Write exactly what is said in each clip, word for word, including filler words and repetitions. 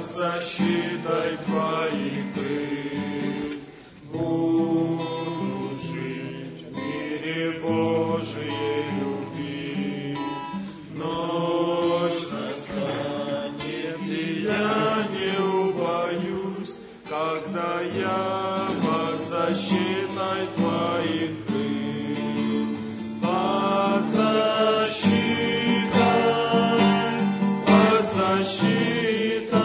под защитой Твоих крыл. Буду жить в мире Божией любви. Ночь настанет, и я не убоюсь, когда я под защитой Твоих крыл. Под защитой, под защитой,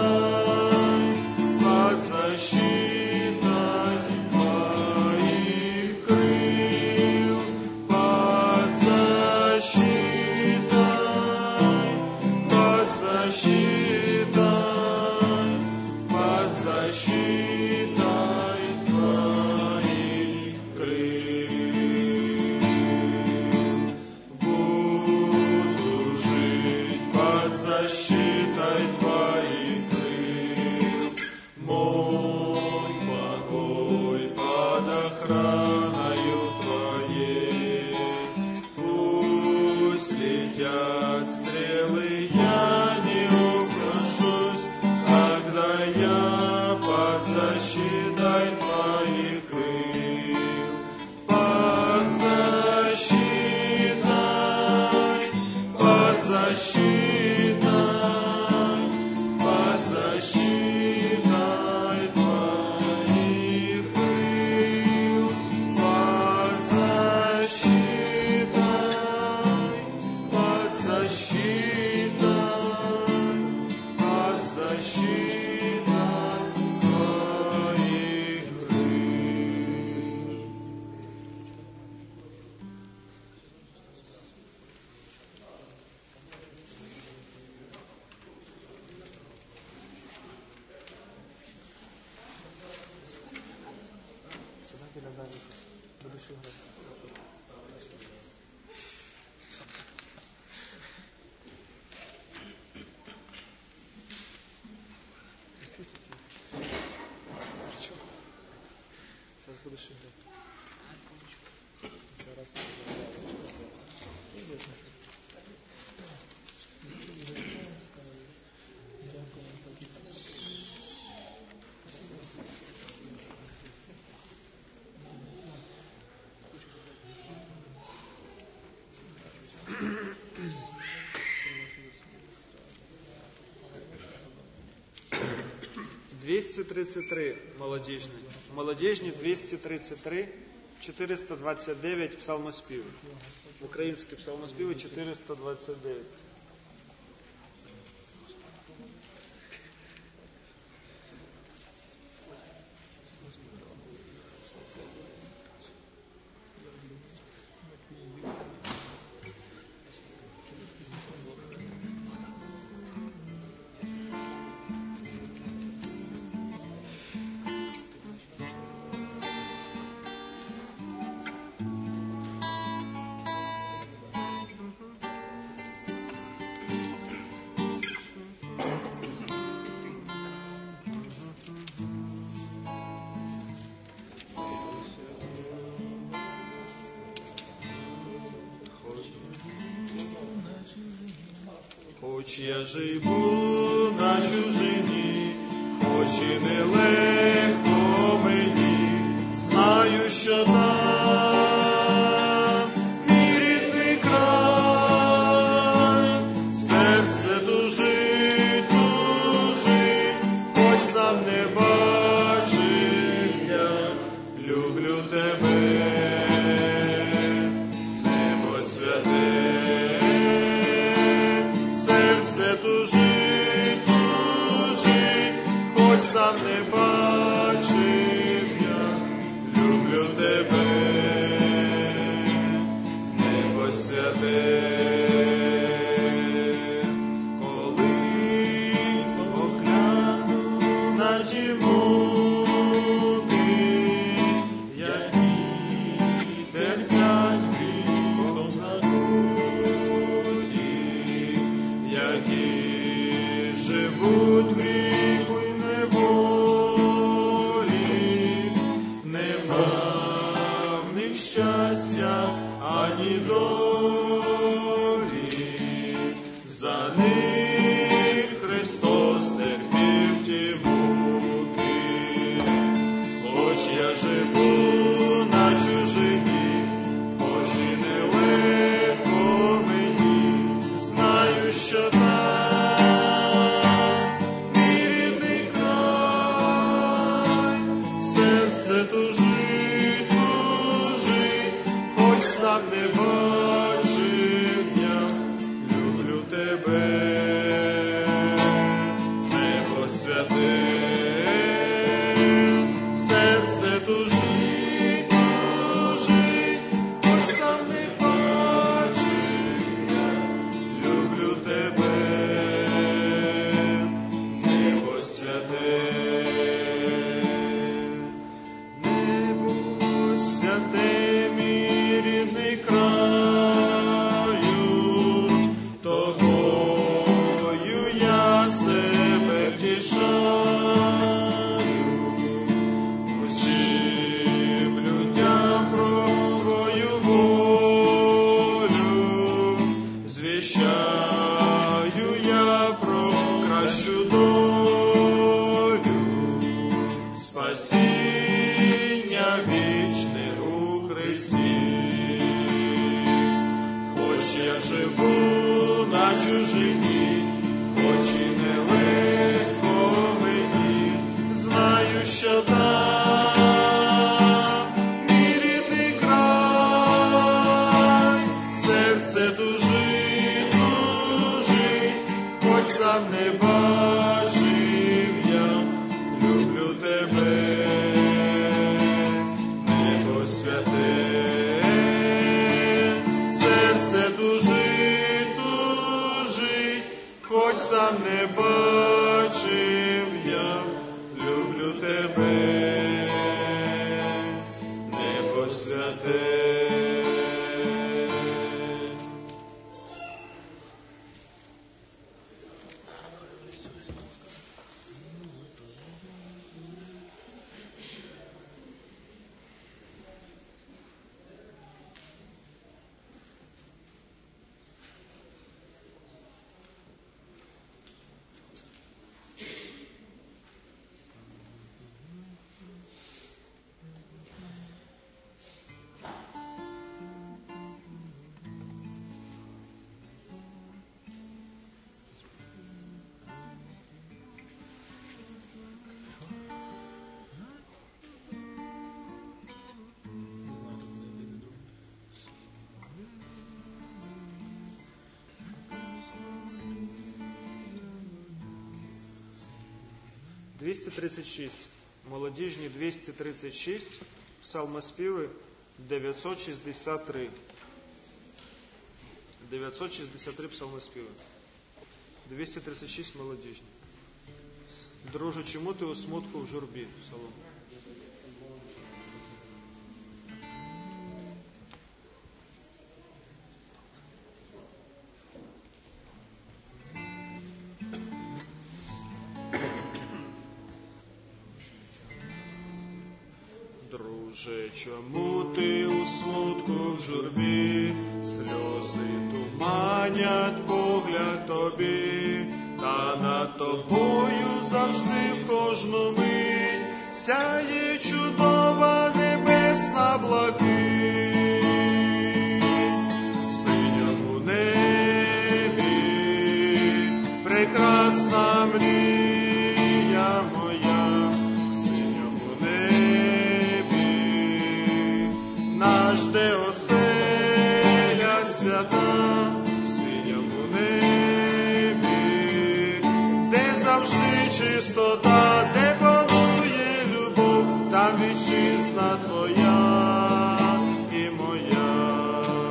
под защитой Твоих крыл. Под защитой, под защитой, под защитой Твоих крыл. Буду жить под защитой Твоих крыл. Мой покой под охраною Твоей. Пусть летят стрелы, я не укрошусь, когда я под защитой Твоих крыл. Под защитой, под защитой, под защитой Твоих крыл. Под защитой, под защитой, под защитой Твоих крыл. двісті тридцять три молодіжний. Молодіжні двісті тридцять три, чотириста двадцять дев'ять псалмоспіви. Українські псалмоспіви чотириста двадцять дев'ять. Хоч я живу на чужині, хоч і нелегко мені, знаю, що там мій рідний край, серце тужить, тужить, хоч сам не бачив я, люблю тебе, небо святе. Серце тужить, тужить, хоч сам не бачив я, люблю тебе, небо святе. Коли погляну на ті муки, які терпять віком забуті, які живуть в гріху й неволі, нема в них щастя ані долі. За них Христос терпів хоч я живу на чужині, хоч і нелегко мені, знаю, що там мій рідний край, серце тужить, тужить, хоч сам не бачив я, люблю тебе, небо святе. Серце тужить, тужить, хоч сам не бачив я, люблю тебе, небо святе, небо святе, мій рідний краю, тобою я себе втішаю. Звіщаю я про кращу долю, спасіння вічне у Христі. Хоч я живу на чужині, хоч і нелегко мені, знаю, що там мій рідний край, серце тужить, сам не бачив я, люблю тебе, небо святе, серце тужить, тужить, хоч сам не бачив я, люблю тебе, небо святе. двісті тридцять шість. Молодіжні двісті тридцять шість. Псалмоспіви дев'ятсот шістдесят три. дев'ятсот шістдесят три псалмоспіви. двісті тридцять шість молодіжні. Друже, чому ти у смутку в журбі? Псалом. Друже, чому ти у смутку в журбі, сльози туманять погляд тобі, та над тобою завжди в кожну мить сяє чудова небесна блакить. В синьому небі прекрасна мрія моя, в синьому небі наш де оселя свята, в синьому небі, де завжди чистота, де панує любов, там вітчизна твоя і моя.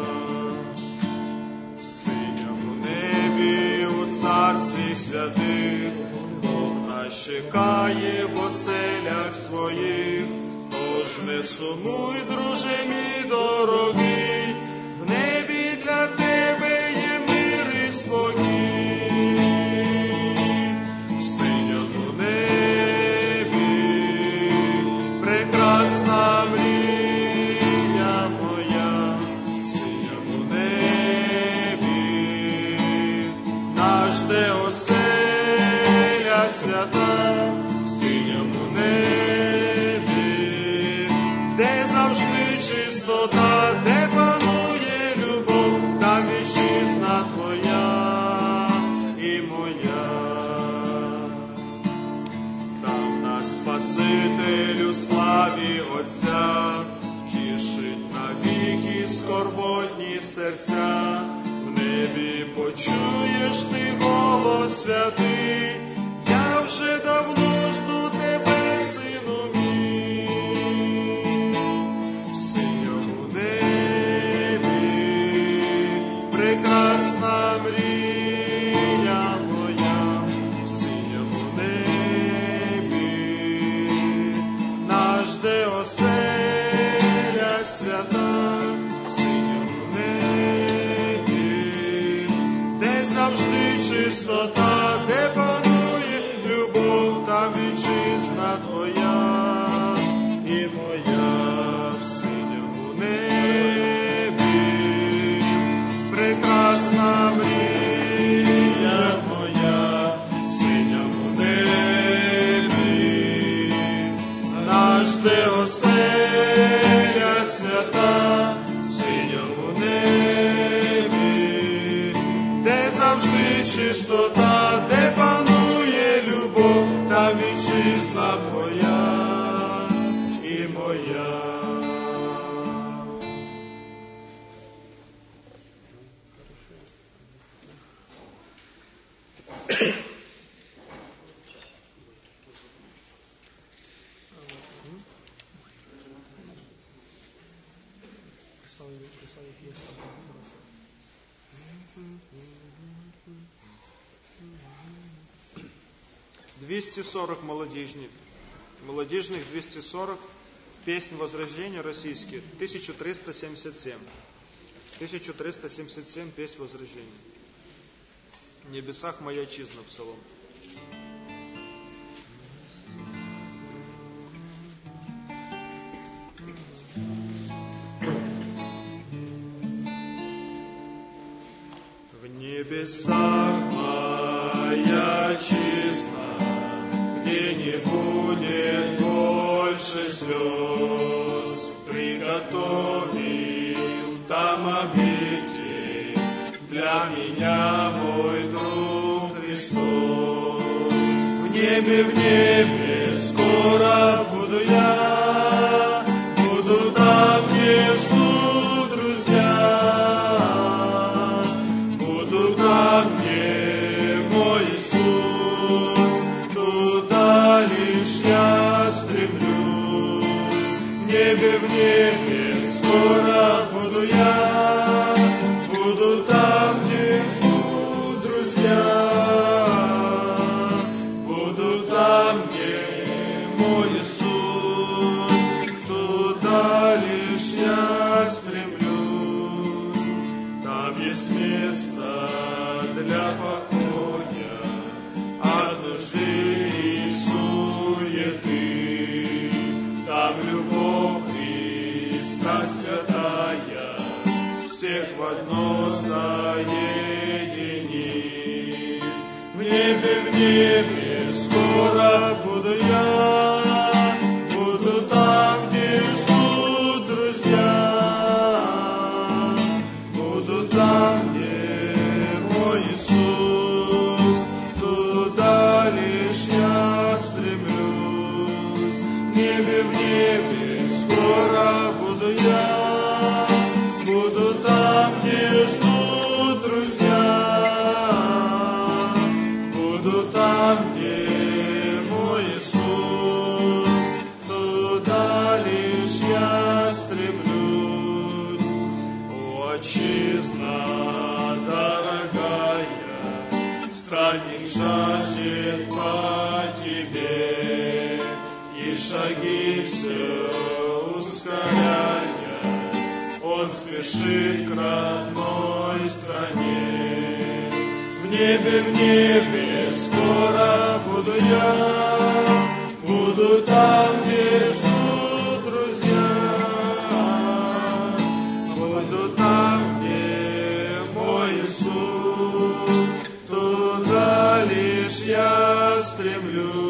В синьому небі у царстві святих Бог нас чекає в оселях своїх. Тож не сумуй, друже мій дорогий, в небі для тебе є мир і спокій. В синьому небі прекрасна мрія моя, в синьому небі наш де оселя свята, в синьому небі чистота, де панує любов, там вітчизна твоя і моя. Там наш Спасителю славі Отця, втішить навіки скорботні серця. В небі почуєш ти голос святий, я вже давно жду тебе, сину мій. В синьому небі прекрасна мрія моя, в синьому небі нас жде оселя свята, в синьому небі, де завжди чистота, де панує любов, там вітчизна твоя і моя. В синьому небі прекрасна мрія моя, в синьому небі нас жде оселя свята, в синьому небі, де завжди чистота, де панує любов, там вітчизна твоя і моя. двести сорок молодежных. Молодежных двести сорок. Песнь Возрождения российские. тысяча триста семьдесят семь. тысяча триста семьдесят семь. Песнь Возрождения. В небесах моя отчизна, псалом. В небесах моя отчизна, где не будет больше слез, приготовил там обитель для меня мой друг Христос. В небе, в небе скоро буду я, буду там, где ждут друзья, буду там, где мой Иисус, туда лишь я стремлюсь. В небе, в небе скоро буду я, буду там, где ждут друзья, буду там, где мой Иисус, туда лишь я стремлюсь. Там есть место для покоя от нужды и суеты, там любовь Христа святая всех в одно соединит. В небе, в небе скоро буду я, буду там, где ждут друзья, буду там, где мой Иисус, туда лишь я стремлюсь. В небе, в небе скоро буду я, буду там, где ждут друзья, буду там, где мой Иисус, туда лишь я стремлюсь. О, отчизна дорогая, странник жаждет по тебе, и шаги все ускоряя, он спешит к родной стране. В небе, в небе скоро буду я, буду там, где ждут друзья, буду там, где мой Иисус, туда лишь я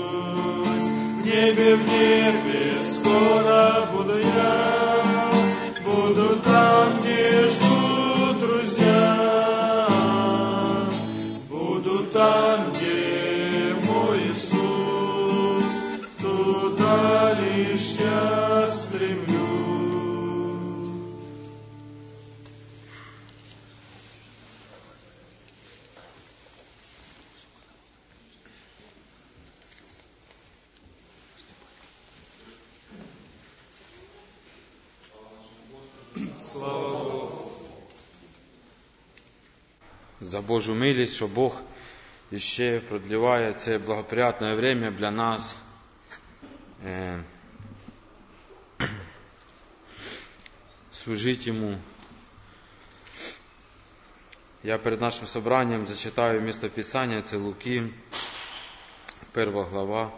стремлюсь. В небе, в небе скоро буду я, Буду там, где ждут друзья, буду там, где мой Иисус, туда лишь я стремлюсь. Слава Богу. За Божу милість, що Бог іще продліває це благоприятне время для нас. Е, служить Йому. Я перед нашим собранням зачитаю містописання, це Луки, перша глава,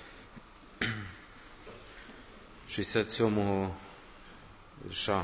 шістдесят сьомого вірша.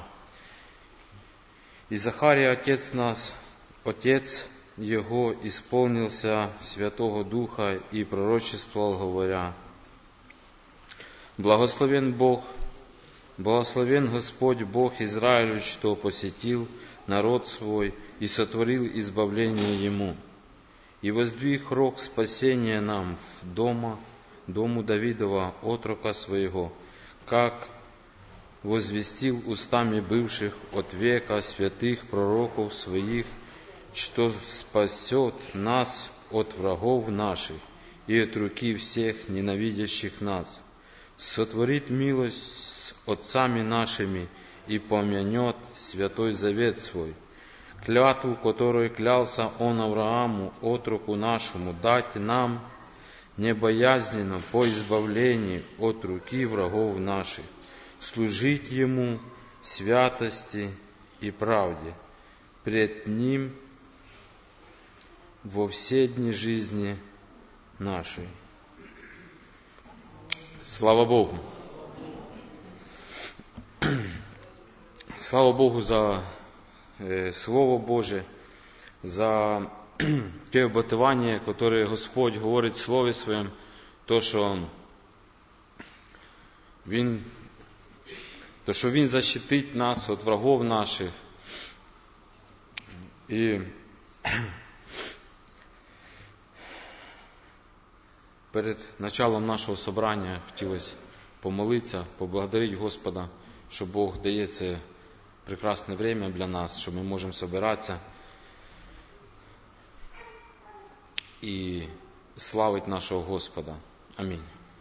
«И Захария, отец нас, отец его, исполнился Святого Духа и пророчествовал, говоря: Благословен Бог, благословен Господь Бог Израилю, что посетил народ свой и сотворил избавление ему, и воздвиг рог спасения нам в дома, дому Давидова, отрока своего, как возвестил устами бывших от века святых пророков своих, что спасет нас от врагов наших и от руки всех ненавидящих нас, сотворит милость с отцами нашими и помянет святой завет свой, клятву, которой клялся он Аврааму, отроку нашему, дать нам небоязненно по избавлению от руки врагов наших, служить Ему в святости и правде, пред Ним во все дни жизни нашей». Слава Богу! Слава Богу за е, Слово Боже, за те обетование, которое Господь говорить в Слові Своєму, то, що Він То, що Він защитить нас від врагов наших. І перед началом нашого собрання хотілося помолитися, поблагодарити Господа, що Бог дає це прекрасне время для нас, що ми можемо збиратися і славити нашого Господа. Амінь.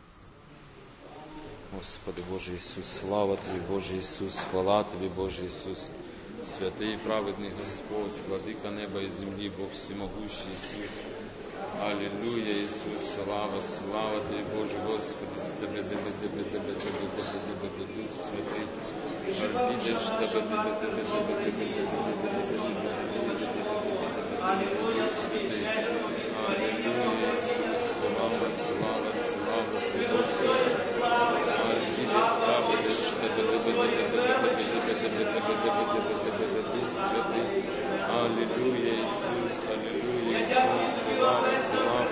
Господи Боже Ісус, слава Тобі, Боже Ісус, хвала Тобі, Боже Ісус, святий і праведний Господь, владика неба і землі, Бог всемогущий Ісус. Алілуя, Ісус, слава, слава Тобі, Боже Господи, з Тебе, Тебе, Тебе, Тебе, Тебе, Тебе, Тебе, Тебе, Дух Святий, арбідеш Тебе, Тебе, Тебе, Тебе, Тебе, Алілуя, Ісус, слава, слава, слава Тобі, Господи. Аллилуйя, Иисус, аллилуйя, Иисус, слава, слава,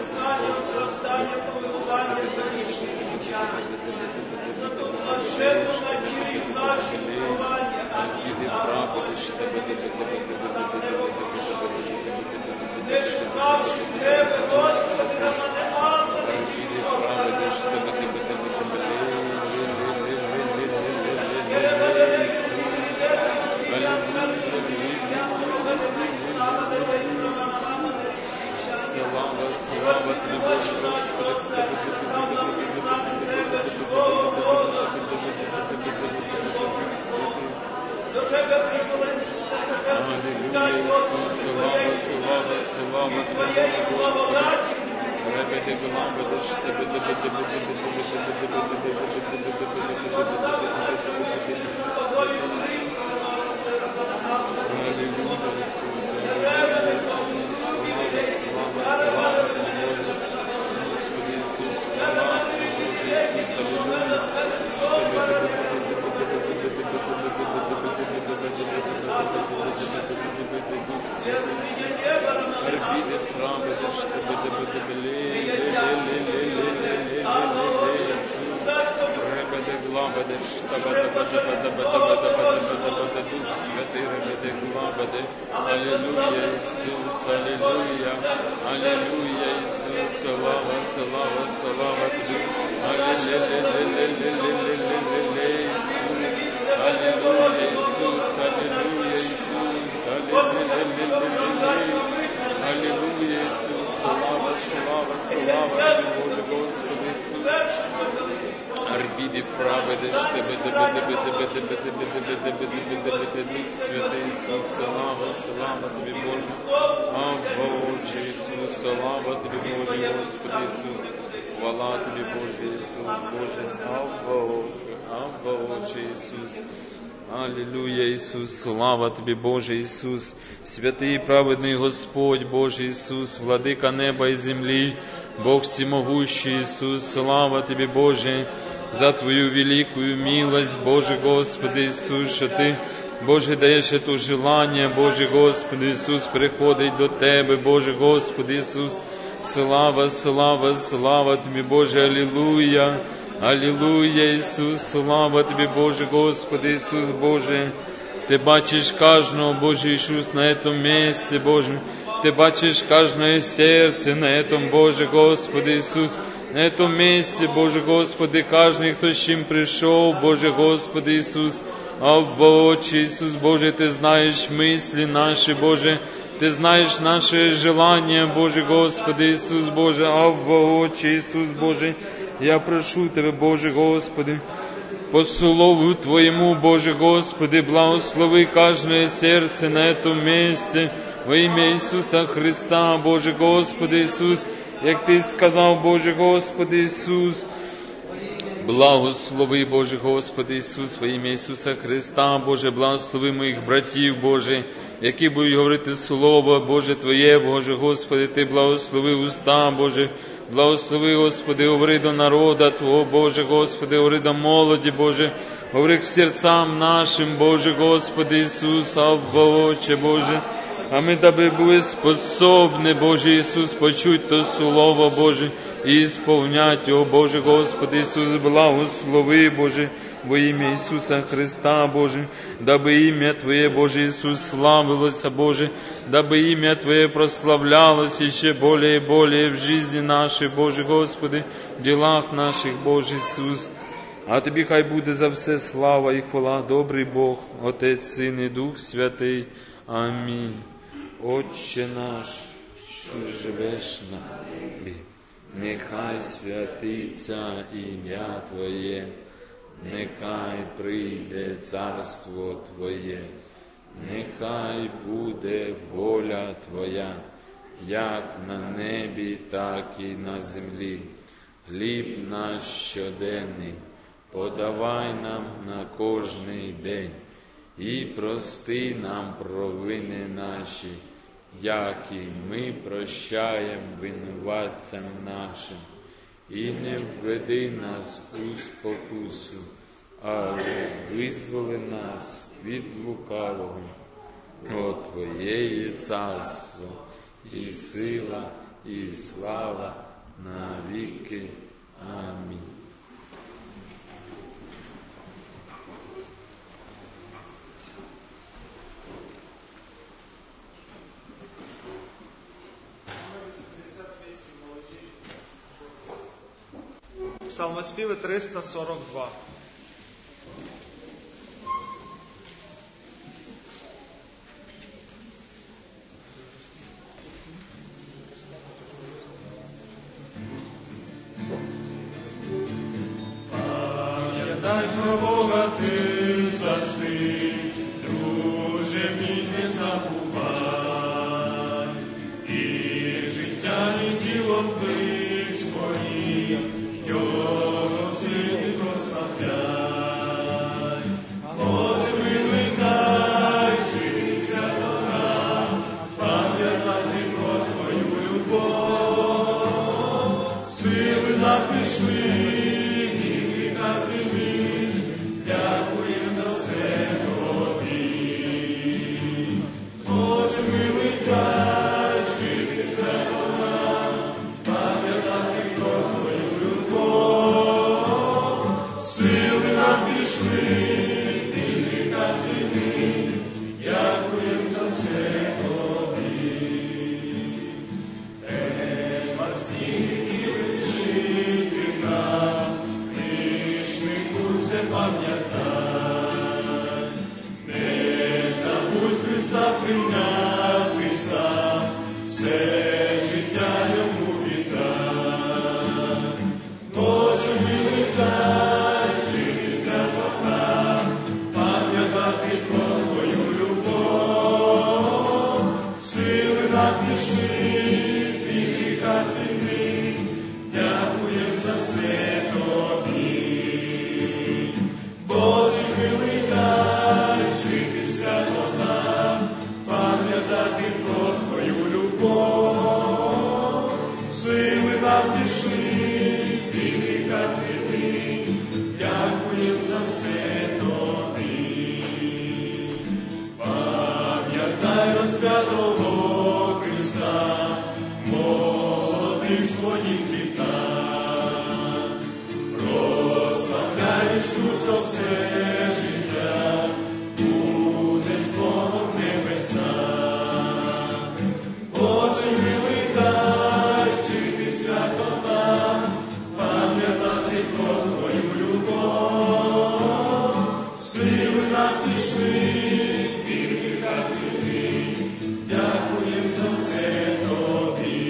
святий ребеде глабеде. Алілуя, Ісус, алілуя, алілуя, Ісус, слава, слава, слава тобі. Аліле-ле-ле-ле-ле-ле-ле-ле-ле, Ісус, алілуя, Ісус, алілуя, Ісус, аліле-ле-ле-ле-ле-ле. Алілуя, Ісус, слава, слава, слава тобі, Боже, Господи Ісус. Арбіді праведе, тебе, тебе, тебе, тебе, тебе, тебе, тебе, тебе, тебе, тебе, тебе, святий Ісус, слава, слава тобі, Боже. Авва, Отче Ісус, слава тобі, Боже, Господи Ісус. Хвала тобі, Боже Ісус, Боже. Авва, Отче, Авва, Отче Ісус. Алілуя, Ісус, слава тобі, Боже Ісус, святий і праведний Господь, Боже Ісус, владика неба і землі, Бог всемогущий Ісус, слава тобі, Боже, за Твою великую милость, Боже Господи Ісус, що Ти, Боже, даєш это желання, Боже Господи Ісус, приходить до Тебе, Боже Господи Ісус, слава, слава, слава тобі, Боже, алілуя. Алілуя, Ісус, слава тобі, Боже, Господи, Ісус, Боже. Ти бачиш кожного, Боже Ісус, на этом місці, Боже. Ти бачиш кожне серце на этом, Боже, Господи, Ісус. На этом місці, Боже, Господи, кожний, хто з чим прийшов, Боже, Господи, Ісус. Авва, Отче, Ісус, Боже, Ти знаєш мислі наші, Боже. Ти знаєш наші желання, Боже, Господи, Ісус, Боже. Авва, Отче, Ісус, Боже. Я прошу Тебе, Боже Господи, по слову Твоему, Боже Господи, благослови каждое сердце на этом месте во имя Иисуса Христа, Боже Господи Иисус, як Ти сказав, Боже Господи Иисус, благослови, Боже Господи Ісус, во ім'я Ісуса Христа, Боже, благослови моїх братів, Боже, які будуть говорити Слово, Боже Твоє, Боже Господи, Ти благослови уста, Боже, благослови, Господи, говори до народа Твого, Боже Господи, говори до молоді, Боже, говори к серцям нашим, Боже Господи Ісус, Авва, Отче, Боже, а ми даби були способні, Боже Ісус, почуть то Слово, Боже, і ісповнять його, Боже Господи Ісус, благослови, Боже, во ім'я Ісуса Христа, Боже, даби ім'я Твоє, Боже Ісус, славилося, Боже, даби ім'я Твоє прославлялося ще более і более в житті нашій, Боже Господи, в ділах наших, Боже Ісус. А Тобі хай буде за все слава і хвала, добрий Бог, Отець, Син і Дух Святий. Амінь. Отче наш, що живеш на небі, нехай святиться ім'я Твоє, нехай прийде царство Твоє, нехай буде воля Твоя, як на небі, так і на землі. Хліб наш щоденний подавай нам на кожний день, і прости нам провини наші, як і ми прощаємо винуватцям нашим. І не введи нас у спокусу, але визволи нас від лукавого. О Твоє є царство, і сила, і слава на віки. Амінь. Псалмоспіви триста сорок два. Пам'ятай про Бога ти завжди, друже мій, не забувай, і життя і тілом ти своїм, його силі прославляй. Боже, вимикай, життя до нам, пам'ятати про Твою любов. Сили нам пішли, і гріха землі, дякуєм за все Тобі. Боже, вимикай, життя до нам, пам'ятати про Твою любов. Сили нам пішли, і гріха землі, пам'ятай, не забудь Христа прийняти сам, все життя йому віддай. Боже милий, дай жити свято нам, пам'ятати про твою любов, сили нам пішли, тихіка землі, дякуєм за все тобі. Боже милий, дай жити свято нам, пам'ятати про твою любов, сили нам пішли, тихіка землі, дякуєм за все тобі. Пам'ятай розп'ятого Христа, молодих своїх літах, прославляй Ісуса все життя, буде з Богом в небесах. Боже милий, дай жити свято нам, пам'ятати про твою любов, сили нам пішли, тихіка землі, дякуєм за все тобі.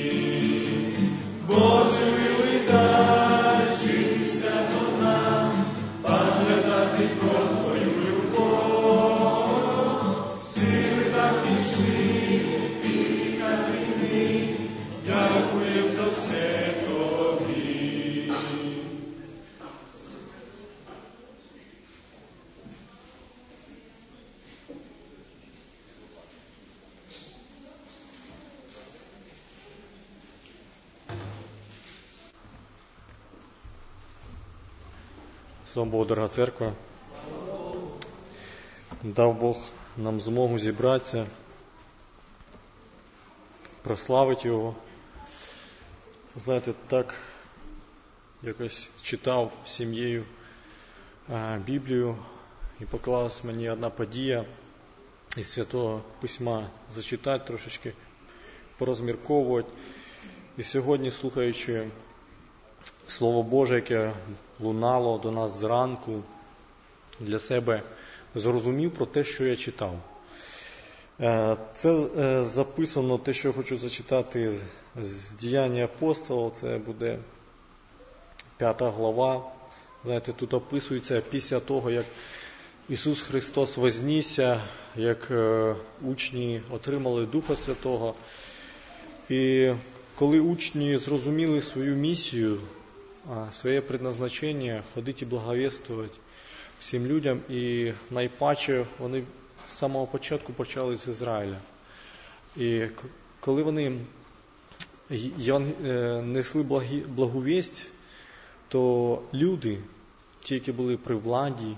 Боже милий, дай жити свято нам, пам'ятати про твою любов, сили нам пішли, тихіка землі, дякуєм за все тобі. Слава Богу, дорога церква. Дав Бог нам змогу зібратися, прославити Його. Знаєте, так якось читав з сім'єю Біблію і поклалась мені одна подія із Святого Письма зачитати трошечки, порозмірковувати. І сьогодні, слухаючи Слово Боже, яке лунало до нас зранку, для себе зрозумів про те, що я читав. Це записано, те, що я хочу зачитати з Діяння апостолів, це буде п'ята глава. Знаєте, тут описується після того, як Ісус Христос вознісся, як учні отримали Духа Святого. І коли учні зрозуміли свою місію, своє предназначення, ходити і благовествувати всім людям, і найпаче вони з самого початку почали з Ізраїля. І коли вони несли благовість, то люди, ті, які були при владі,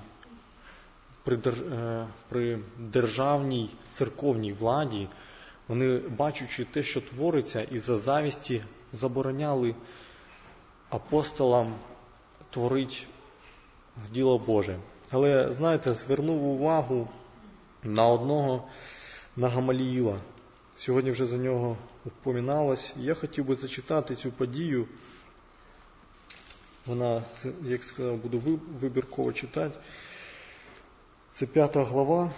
при державній, церковній владі, вони, бачачи те, що твориться, із-за завісті забороняли апостолам творити діло Боже. Але, знаєте, звернув увагу на одного, на Гамаліїла. Сьогодні вже за нього впоминалось. Я хотів би зачитати цю подію. Вона, як сказав, буду вибірково читати. Це п'ята глава.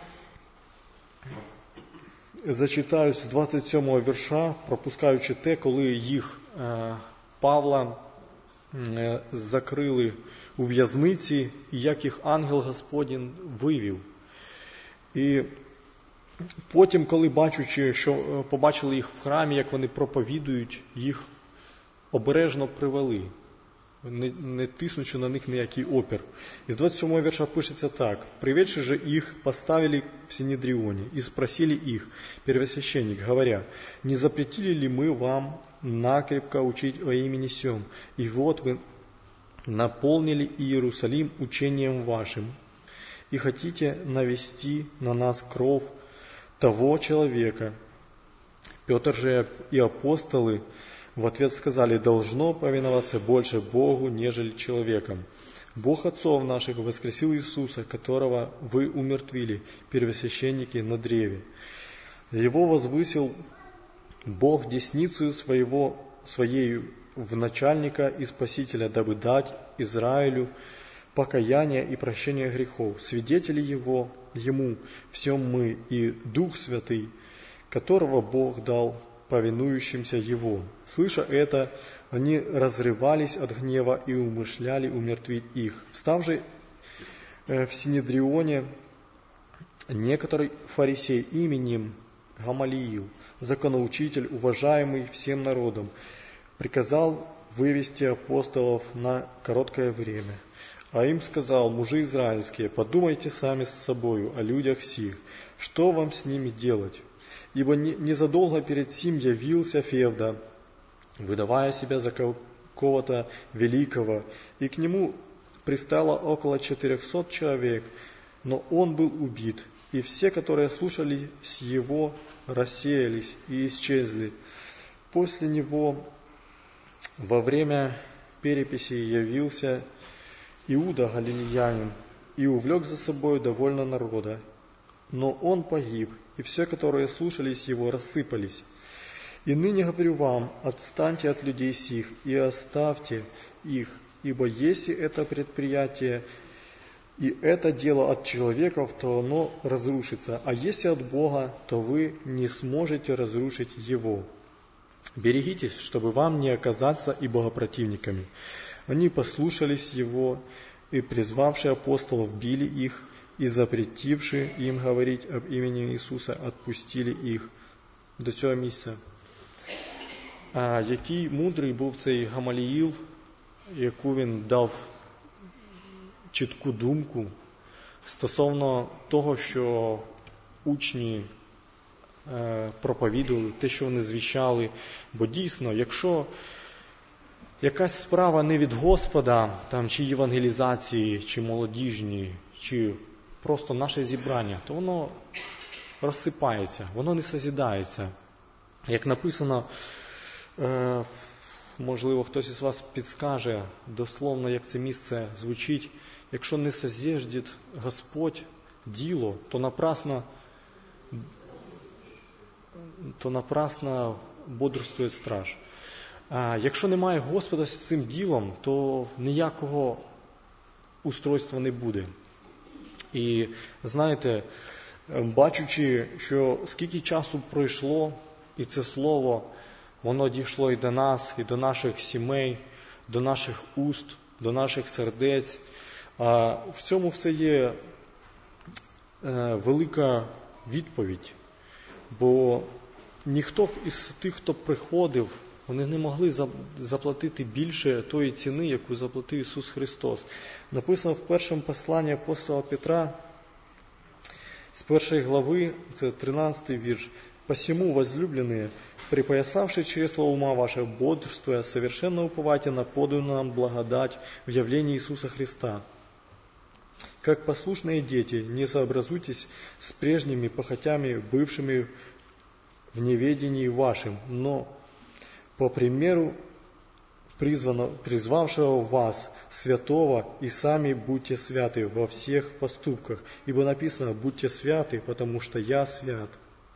Зачитаю з двадцять сьомого вірша, пропускаючи те, коли їх, Павла, закрили у в'язниці, і як їх ангел Господній вивів. І потім, коли бачучи, що побачили їх в храмі, як вони проповідують, їх обережно привели, не, не тиснучи на них ніякий опір. Із двадцять сьомого вірша пишеться так. «Приведши же их, поставили в Синедрионе и спросили их, первосвященник, говоря, не запретили ли мы вам накрепко учить о имени сем? И вот вы наполнили Иерусалим учением вашим, и хотите навести на нас кровь того человека». Петр же и апостолы в ответ сказали: «Должно повиноваться больше Богу, нежели человеком. Бог отцов наших воскресил Иисуса, которого вы умертвили, первосвященники на древе. Его возвысил Бог десницею своего, своею в начальника и спасителя, дабы дать Израилю покаяние и прощение грехов. Свидетели Его, Ему всем мы и Дух Святый, которого Бог дал повинующимся Его. Слыша это, они разрывались от гнева и умышляли умертвить их. Встав же в Синедрионе некоторый фарисей именем Гамалиил, законоучитель, уважаемый всем народом, приказал вывести апостолов на короткое время. А им сказал: мужи израильские, подумайте сами с собою о людях сих, что вам с ними делать? Ибо незадолго перед сим явился Февда, выдавая себя за какого-то великого, и к нему пристало около четырехсот человек, но он был убит, и все, которые слушали с его, рассеялись и исчезли. После него во время переписи явился Иуда Галилеянин и увлек за собой довольно народа. Но он погиб, и все, которые слушались его, рассыпались. И ныне говорю вам: отстаньте от людей сих и оставьте их, ибо если это предприятие и это дело от человеков, то оно разрушится, а если от Бога, то вы не сможете разрушить его. Берегитесь, чтобы вам не оказаться и богопротивниками. Они послушались его, и, призвавшие апостолов, били их, і запретивши їм говорити об імені Ісуса, відпустили їх до цього місця. А який мудрий був цей Гамаліїл, яку він дав чітку думку стосовно того, що учні е, проповідували, те, що вони звіщали. Бо дійсно, якщо якась справа не від Господа, там, чи євангелізації, чи молодіжні, чи просто наше зібрання, то воно розсипається, воно не созідається. Як написано, е, можливо, хтось із вас підскаже дословно, як це місце звучить: якщо не созіждить Господь діло, то напрасно, то напрасно бодрствує страж. А якщо немає Господа з цим ділом, то ніякого устройства не буде. І знаєте, бачучи, що скільки часу пройшло, і це слово, воно дійшло і до нас, і до наших сімей, до наших уст, до наших сердець, в цьому все є велика відповідь. Бо ніхто із тих, хто приходив, вони не могли заплатити більше тої ціни, яку заплатив Ісус Христос. Написано в першому посланні апостола Петра, з першої глави, це тринадцятий вірш: «Посему, возлюбленные, припоясавши чресло ума ваше, бодрствуя, совершенно уповайте на поданную нам благодать в явлении Иисуса Христа. Как послушные дети, не сообразуйтесь с прежними похотями, бывшими в неведении вашим, но по примеру призвано, призвавшего вас, святого, и сами будьте святы во всех поступках, ибо написано: будьте святы, потому что я свят.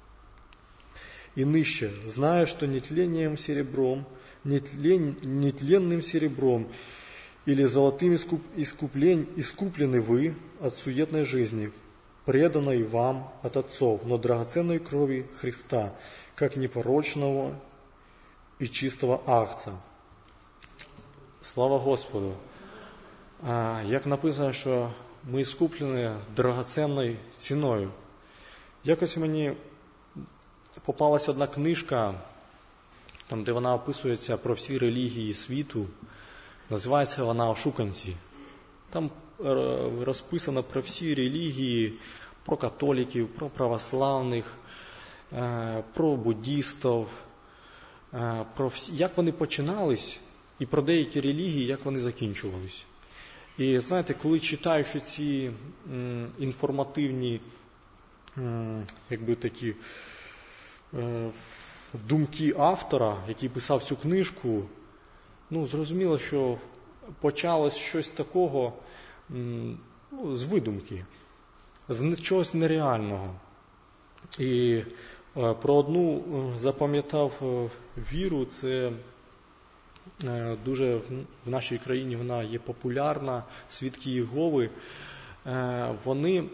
И ныще, зная, что нетлением серебром, нетлен, нетленным серебром или золотым искуплен, искуплены вы от суетной жизни, преданной вам от отцов, но драгоценной крови Христа, как непорочного і чистого агця». Слава Господу! А, як написано, що ми скуплені драгоценною ціною. Якось мені попалася одна книжка, там, де вона описується про всі релігії світу. Називається вона «Ошуканці». Там розписано про всі релігії, про католиків, про православних, про буддістів, про всі, як вони починались, і про деякі релігії, як вони закінчувались. І знаєте, коли читаючи ці м, інформативні м, якби такі е, думки автора, який писав цю книжку, ну, зрозуміло, що почалось щось такого м, ну, з видумки, з чогось нереального. І е, про одну запам'ятав віру, це дуже в нашій країні вона є популярна, свідки Єгови, вони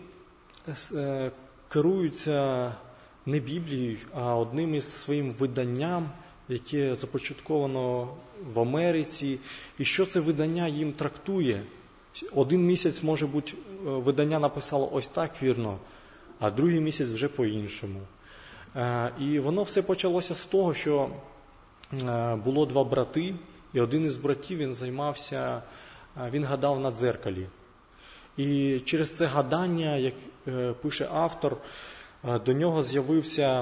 керуються не Біблією, а одним із своїм виданням, яке започатковано в Америці. І що це видання їм трактує? Один місяць, може бути, видання написало ось так вірно, а другий місяць вже по-іншому. І воно все почалося з того, що було два брати, і один із братів, він займався, він гадав на дзеркалі. І через це гадання, як пише автор, до нього з'явився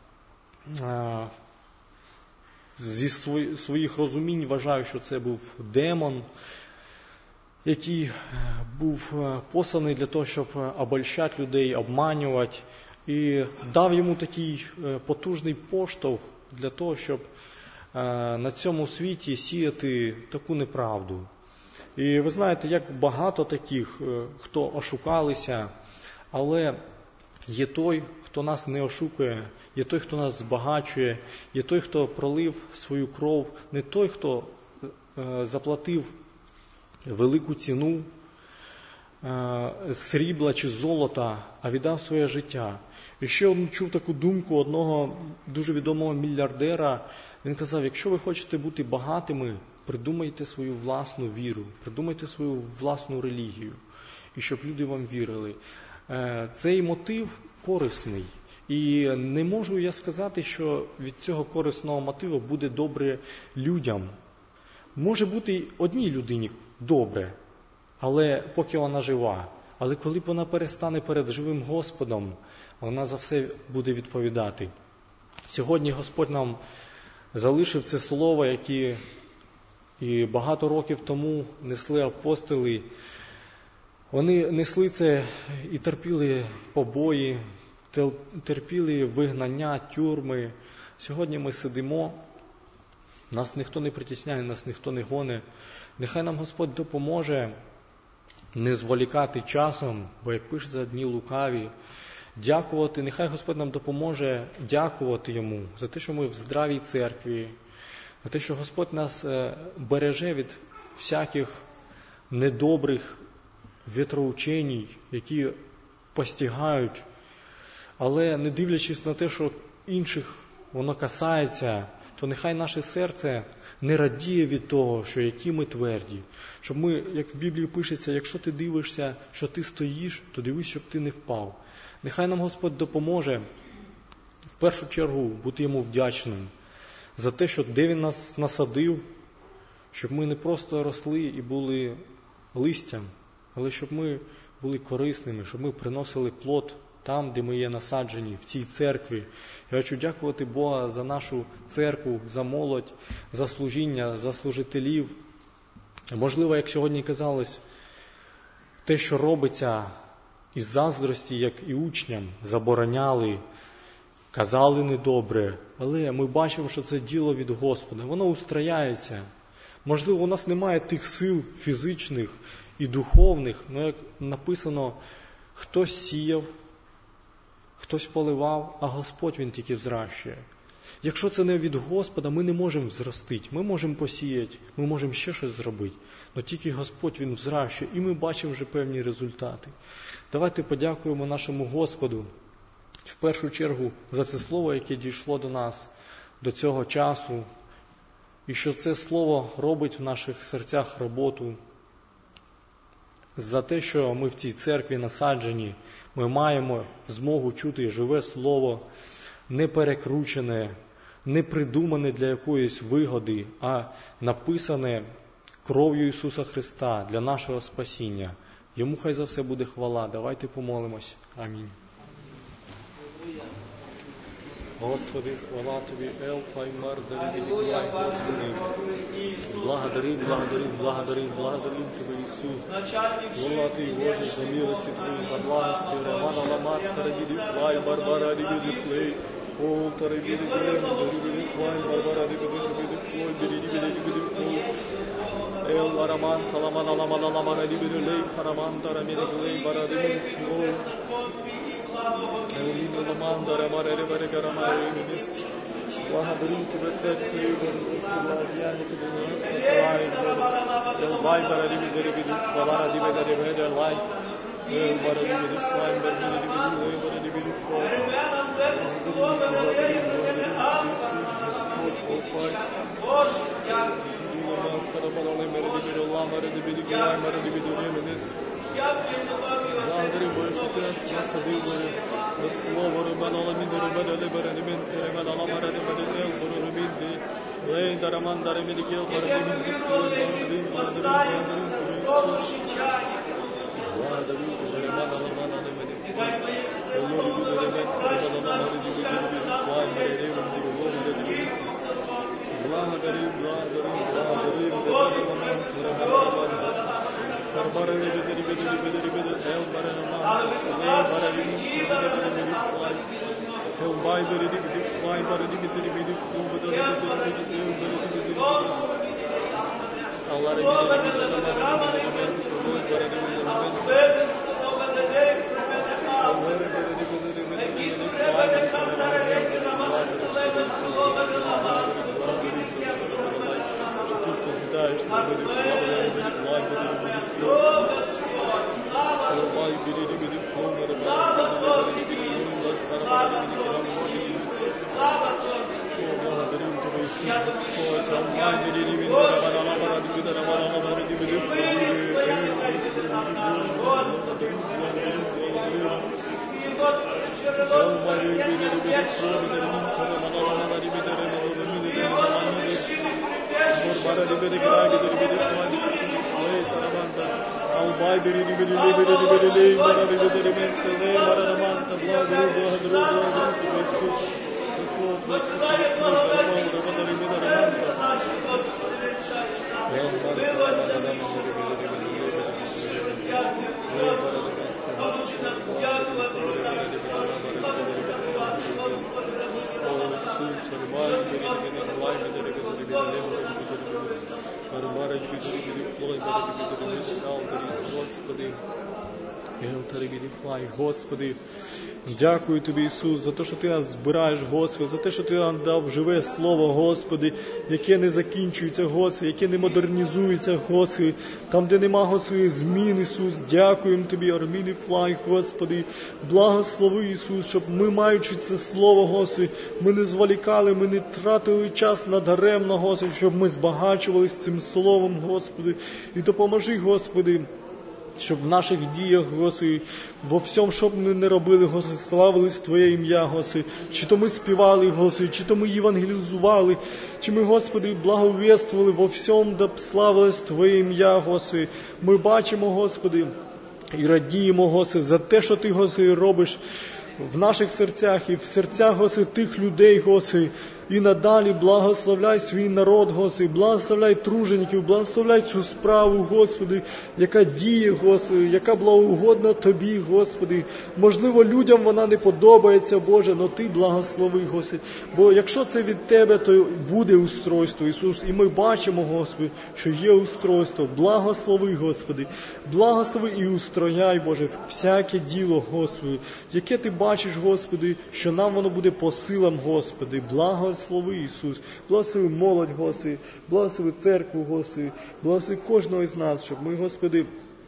зі своїх розумінь, вважаю, що це був демон, який був посланий для того, щоб обольщати людей, обманювати, і дав йому такий потужний поштовх для того, щоб на цьому світі сіяти таку неправду. І ви знаєте, як багато таких, хто ошукалися, але є той, хто нас не ошукує, є той, хто нас збагачує, є той, хто пролив свою кров, не той, хто заплатив велику ціну срібла чи золота, а віддав своє життя. І ще я чув таку думку одного дуже відомого мільярдера. Він казав, якщо ви хочете бути багатими, придумайте свою власну віру, придумайте свою власну релігію, і щоб люди вам вірили. Цей мотив корисний. І не можу я сказати, що від цього корисного мотиву буде добре людям. Може бути одній людині добре, але поки вона жива. Але коли б вона перестане перед живим Господом, вона за все буде відповідати. Сьогодні Господь нам залишив це слово, яке і багато років тому несли апостоли. Вони несли це і терпіли побої, терпіли вигнання, тюрми. Сьогодні ми сидимо, нас ніхто не притісняє, нас ніхто не гоне. Нехай нам Господь допоможе не зволікати часом, бо як пишеться, дні лукаві, дякувати, нехай Господь нам допоможе дякувати Йому за те, що ми в здравій церкві, за те, що Господь нас береже від всяких недобрих вітроучень, які постигають, але не дивлячись на те, що інших воно касається, то нехай наше серце не радіє від того, що які ми тверді. Щоб ми, як в Біблії пишеться, якщо ти дивишся, що ти стоїш, то дивись, щоб ти не впав. Нехай нам Господь допоможе в першу чергу бути Йому вдячним за те, що де Він нас насадив, щоб ми не просто росли і були листям, але щоб ми були корисними, щоб ми приносили плод там, де ми є насаджені, в цій церкві. Я хочу дякувати Бога за нашу церкву, за молодь, за служіння, за служителів. Можливо, як сьогодні казалось, те, що робиться із заздрості, як і учням, забороняли, казали недобре, але ми бачимо, що це діло від Господа. Воно устрояється. Можливо, у нас немає тих сил фізичних і духовних, але як написано, хтось сіяв, хтось поливав, а Господь Він тільки взращує. Якщо це не від Господа, ми не можемо зростити, ми можемо посіяти, ми можемо ще щось зробити, але тільки Господь Він взращує, і ми бачимо вже певні результати. Давайте подякуємо нашому Господу, в першу чергу, за це слово, яке дійшло до нас, до цього часу, і що це слово робить в наших серцях роботу, за те, що ми в цій церкві насаджені, ми маємо змогу чути живе слово, не перекручене, не придумане для якоїсь вигоди, а написане кров'ю Ісуса Христа для нашого спасіння. Йому хай за все буде хвала. Давайте помолимось. Амінь. Господи, хвала Тобі, Елфа і Марда, і Діклай, Господи. Благодарим, благодарим, благодарим, благодарим Тебе, Ісус. Хвала Ти, Боже, за милості Твою, за благості. Романа Ламат, Тарабіди, Хвай, Барбара, Рибіди, Хлей. О, Тарабіди, Хлей, Рибіди, Хвай, Барбара, Рибіди, Хлей, Рибіди, Рибіди, Хлей. Ел, Араман, Таламана, Ламана, Ламана, Рибіди, Лей, Хараман, Тараміди, Хлей, Барабіди, Хлей. Elina Lamanda Ramare Revere Garamare Благодарим Тебя, Царь Царей, Господи, славяне Тебе, нас посылаешь, Господи. Элбай, барадим, барадим, барадим, барадим, барадим, лай. Элбай, барадим, слай, барадим, барадим, барадим, барадим, слай. Благодарим, благодарим, благодарим Тебе, Господь, Алфай. Благодарим, Боже, что Ты нас насадил, Боже, на слово, Рубана, Ламин, Рубана, Либара, Ремин, Ремана, Ламара, Ремин, Ремин, Лейн, Дараман, Дарамин, Гел, Барамин, Благодарим, благодарим, благодарим, благодарим, Ремана, Ламана, Ремин, Лори, Ремин, Ремана, Ламара, Ремин, Ремин, Благодарим, благодарим, благодарим, благодарим, Барбара, ребята, ребята, ребята, ребята, Эл, Баранаман, Эл, Баранаман, Эл, Байбер, ребята, Флай, Баранаман, ребята, ребята, Флубада, ребята, ребята, Эл, Баранаман, ребята, Аллах, ребята, ребята, Баранаман, Эл, Баранаман, Аллах, ребята, созидаешь, что говорит, Лай, Лай, бери, бери, Флубада, благодарим Тебя, Иисус, Господь, Аллах, бери, бери, бери, Господи, дякую Тобі, Ісус, за те, що Ти нас збираєш, Господи, за те, що Ти нам дав живе Слово, Господи, яке не закінчується, Господи, яке не модернізується, Господи, там, де нема, Господи, змін, Ісус, дякуємо Тобі, Арміни Флай, Господи, благослови, Ісус, щоб ми, маючи це Слово, Господи, ми не зволікали, ми не тратили час надаремно, Господи, щоб ми збагачувалися цим Словом, Господи, і допоможи, Господи, щоб в наших діях, Господи, во всьому, що б ми не робили, Господи, славились Твоє ім'я, Господи, чи то ми співали, Господи, чи то ми євангелізували, чи ми, Господи, благовествували, во всьому, да славилось Твоє ім'я, Господи. Ми бачимо, Господи, і радіємо, Господи, за те, що Ти, Господи, робиш в наших серцях і в серцях, Господи, тих людей, Господи, і надалі благословляй свій народ, Господи, благословляй тружеників, благословляй цю справу, Господи, яка діє, Господи, яка благоугодна Тобі, Господи. Можливо, людям вона не подобається, Боже, але Ти благослови, Господи. Бо якщо це від Тебе, то буде устройство, Ісус. І ми бачимо, Господи, що є устройство. Благослови, Господи. Благослови і устрояй, Боже, всяке діло, Господи, яке Ти бачиш, Господи, що нам воно буде по силам, Господи. Благослови. Благослови, Ісус, благослови молодь, Господи, благослови церкву, Господи, благослови кожного із нас, щоб ми, Господи,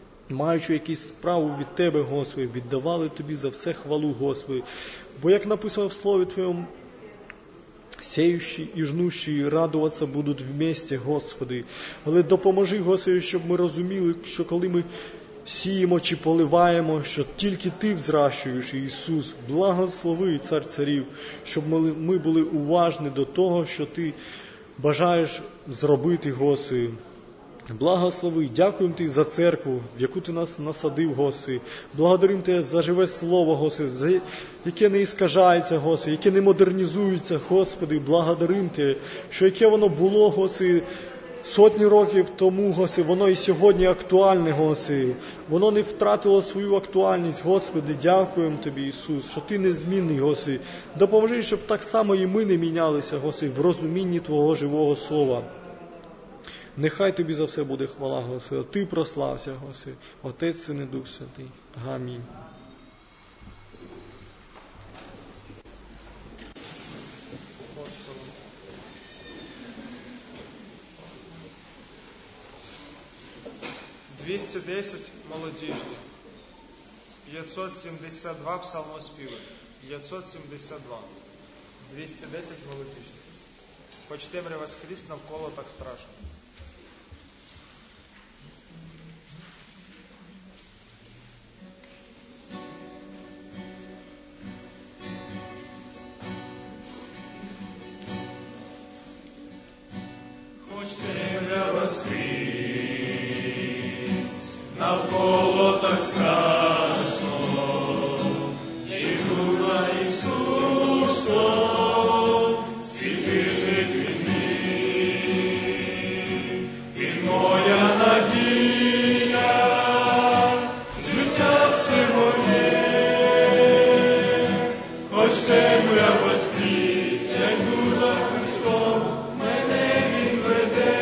маючи якусь справу від Тебе, Господи, віддавали Тобі за все хвалу, Господи. Бо як написано в Слові Твоєму, сеющі і жнущі радуватися будуть вместе, Господи. Але допоможи, Господи, щоб ми розуміли, що коли ми сіємо чи поливаємо, що тільки Ти взращуєш, Ісус. Благослови, Цар царів, щоб ми були уважні до того, що Ти бажаєш зробити, Господи. Благослови, дякуємо Ти за церкву, в яку Ти нас насадив, Господи. Благодарим Тебе за живе Слово, Господи, за яке не іскажається, Господи, яке не модернізується, Господи. Благодарим Тебе, що яке воно було, Господи, сотні років тому, Господи, воно і сьогодні актуальне, Господи. Воно не втратило свою актуальність, Господи. Дякуємо Тобі, Ісус, що Ти незмінний, Господи. Допоможи, щоб так само і ми не мінялися, Господи, в розумінні Твого живого Слова. Нехай Тобі за все буде хвала, Господи. Ти прослався, Господи. Отець, Син і Дух Святий. Амінь. Господи. двісті десять молодіжні, п'ятсот сімдесят два псалмоспіви, п'ятсот сімдесят два, двісті десять молодіжні. Хоч темрява скрізь, навколо так страшно. Хоч темрява скрізь, навколо так страшно, йду за Ісусом, світильник Він мій, Він моя надія, життя все моє. Хоч темрява скрізь, я йду за Христом, мене Він веде.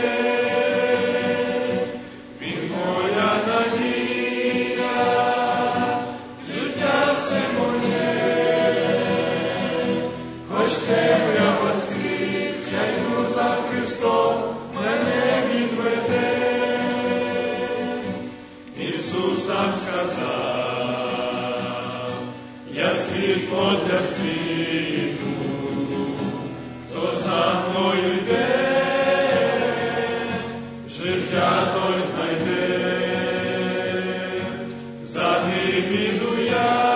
Він моя надія, життя все моє. Хоч темрява скрізь, я йду за Христом, мене Він веде. Ісус сам сказав, я світло для світу, хто за мною йде, життя той знайде. За ним іду я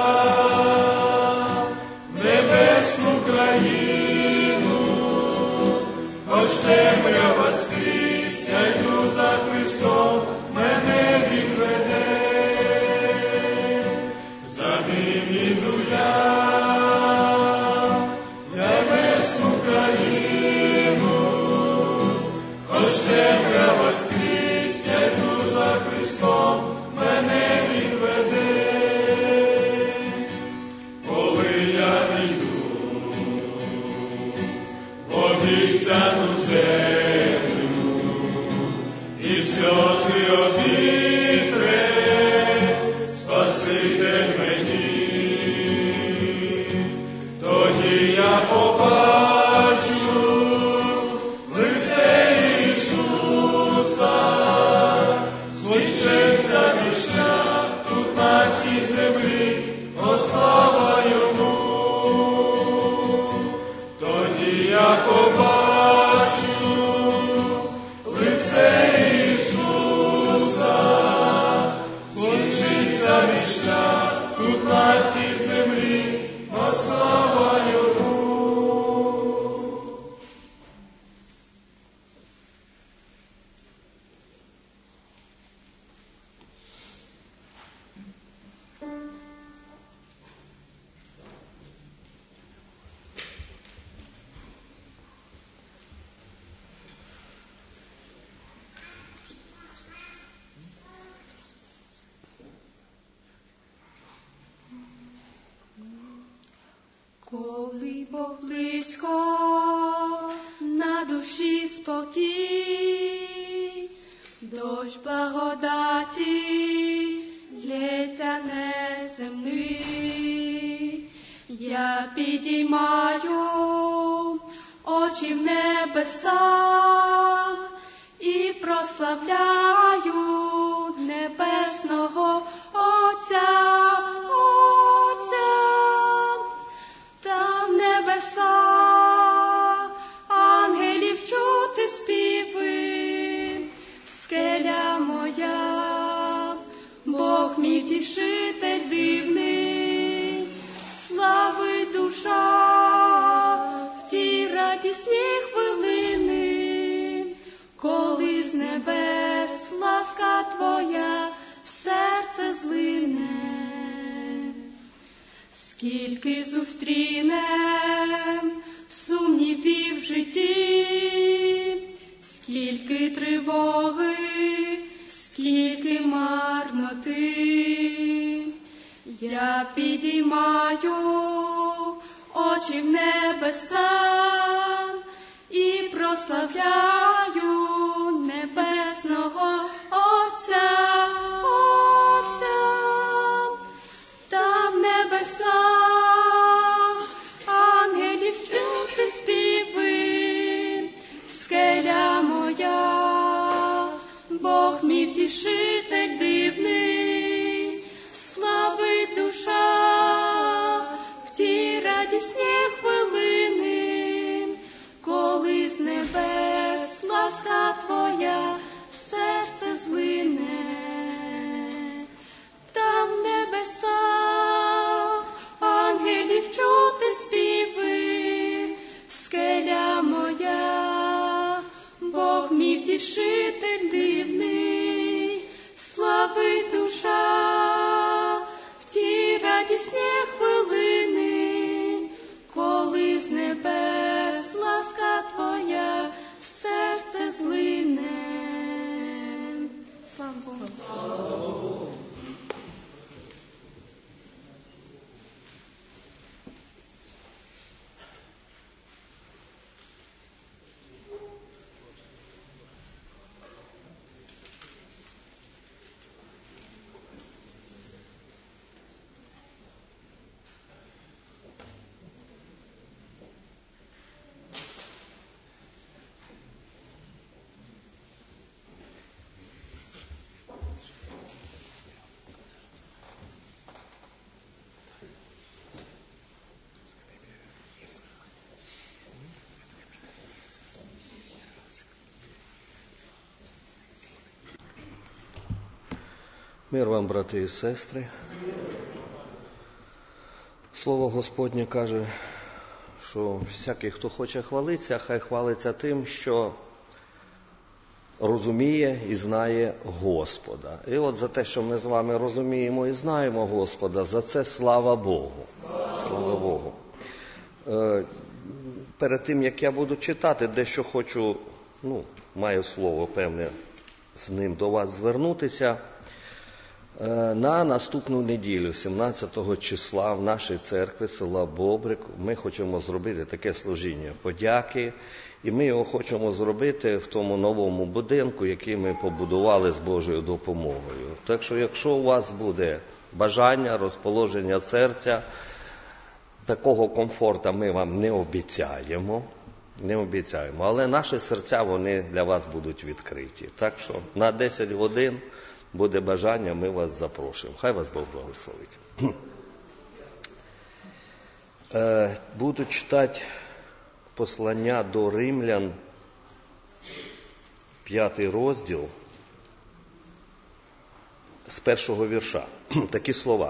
в небесну країну, хоч темрява скрізь, я йду за Христом, мене Він веде. За ним іду я в небесну країну, хоч темрява скрізь, я йду за Христом, мене Він веде. Коли я йду в обіцяну землю, і сльози обітре Спаситель мені, тоді я побачу лице Ісуса, злічиться мій шлях тут на цій землі, о слава Йому. Тоді я побачу лице Ісуса, злічиться мій шлях тут на цій землі, о слава Йому. Коли Бог близько, на душі спокій, дощ благодаті лється неземний. Я підіймаю очі в небеса і прославляю небесного Отця. Ангелів чути співи, скеля моя, Бог мій втішитель дивний, слави душа в ті радісні хвилини, коли з небес ласка Твоя в серце злине. Скільки зустрінем сумнівів в житті, скільки тривоги, скільки марноти, я підіймаю очі в небеса і прославляю небесного Отця. Ангелів чути співи, скеля моя, Бог мій втішитель Мир вам, брати і сестри. Слово Господнє каже, що всякий, хто хоче хвалитися, хай хвалиться тим, що розуміє і знає Господа. І от за те, що ми з вами розуміємо і знаємо Господа, за це слава Богу. Слава Богу. Е, перед тим, як я буду читати, дещо хочу, ну, маю слово певне з ним до вас звернутися. На наступну неділю, сімнадцятого числа, в нашій церкві села Бобрик, ми хочемо зробити таке служіння подяки, і ми його хочемо зробити в тому новому будинку, який ми побудували з Божою допомогою. Так що, якщо у вас буде бажання, розположення серця, такого комфорту ми вам не обіцяємо, не обіцяємо, але наші серця, вони для вас будуть відкриті. Так що на десять годин буде бажання, ми вас запрошуємо. Хай вас Бог благословить. Буду читати послання до Римлян, п'ятий розділ, з першого вірша. Такі слова.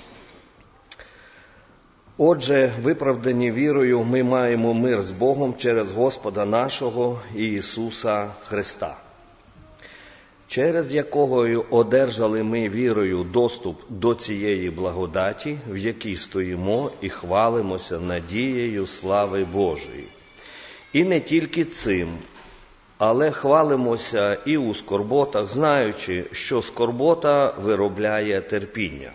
Отже, виправдані вірою, ми маємо мир з Богом через Господа нашого Ісуса Христа, через якого одержали ми вірою доступ до цієї благодаті, в якій стоїмо і хвалимося надією слави Божої. І не тільки цим, але хвалимося і у скорботах, знаючи, що скорбота виробляє терпіння.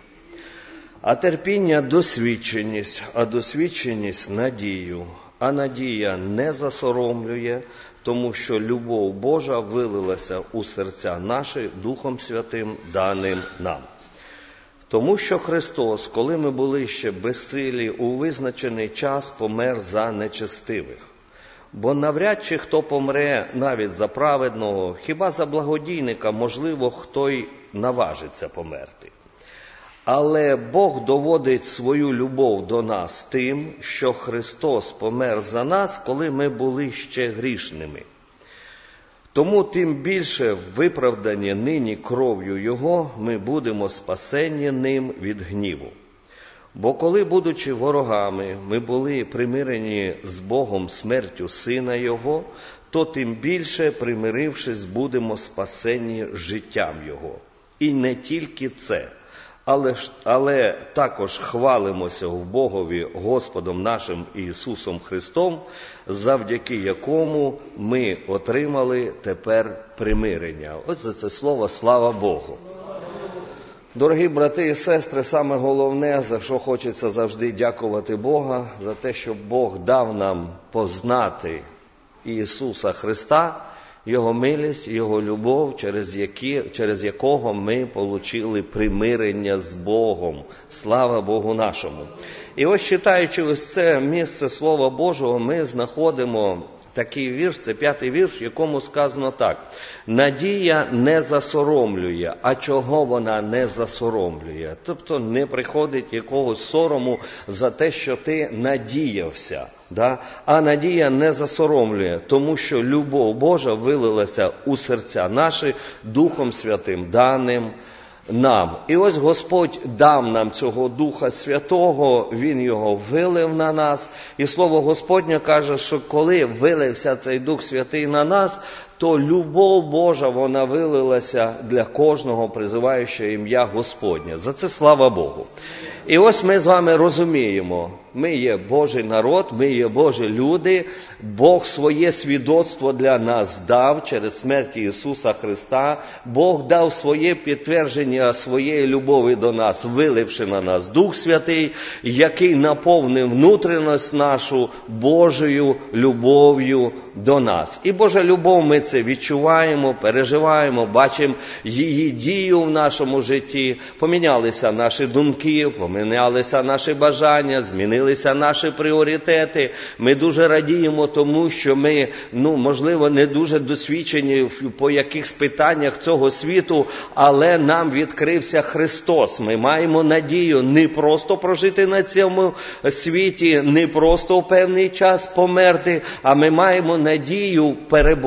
А терпіння – досвідченість, а досвідченість – надію. А надія не засоромлює, тому що любов Божа вилилася у серця наші Духом Святим, даним нам. Тому що Христос, коли ми були ще безсилі, у визначений час помер за нечестивих. Бо навряд чи хто помре навіть за праведного, хіба за благодійника, можливо, хто й наважиться померти. Але Бог доводить свою любов до нас тим, що Христос помер за нас, коли ми були ще грішними. Тому тим більше виправдані нині кров'ю Його, ми будемо спасені ним від гніву. Бо коли, будучи ворогами, ми були примирені з Богом смертю Сина Його, то тим більше, примирившись, будемо спасені життям Його. І не тільки це. Але, але також хвалимося в Богові Господом нашим Ісусом Христом, завдяки якому ми отримали тепер примирення. Ось за це слово слава Богу. Дорогі брати і сестри, саме головне, за що хочеться завжди дякувати Бога, за те, що Бог дав нам познати Ісуса Христа, Його милість, Його любов, через, які, через якого ми отримали примирення з Богом. Слава Богу нашому. І ось читаючи ось це місце Слова Божого, ми знаходимо такий вірш, це п'ятий вірш, в якому сказано так. Надія не засоромлює. А чого вона не засоромлює? Тобто не приходить якогось сорому за те, що ти надіявся. Да? А надія не засоромлює, тому що любов Божа вилилася у серця наші Духом Святим, даним нам. І ось Господь дав нам цього Духа Святого, Він його вилив на нас. І Слово Господнє каже, що коли вилився цей Дух Святий на нас, то любов Божа, вона вилилася для кожного, призиваючого ім'я Господнє. За це слава Богу. І ось ми з вами розуміємо, ми є Божий народ, ми є Божі люди, Бог своє свідоцтво для нас дав через смерть Ісуса Христа, Бог дав своє підтвердження своєї любові до нас, виливши на нас Дух Святий, який наповнив внутрішність нашу Божою любов'ю до нас. І Божа любов, ми це відчуваємо, переживаємо, бачимо її дію в нашому житті, помінялися наші думки, помінялися наші бажання, змінилися наші пріоритети. Ми дуже радіємо тому, що ми, ну, можливо, не дуже досвідчені по якихось питаннях цього світу, але нам відкрився Христос. Ми маємо надію не просто прожити на цьому світі, не просто в певний час померти, а ми маємо надію перебувати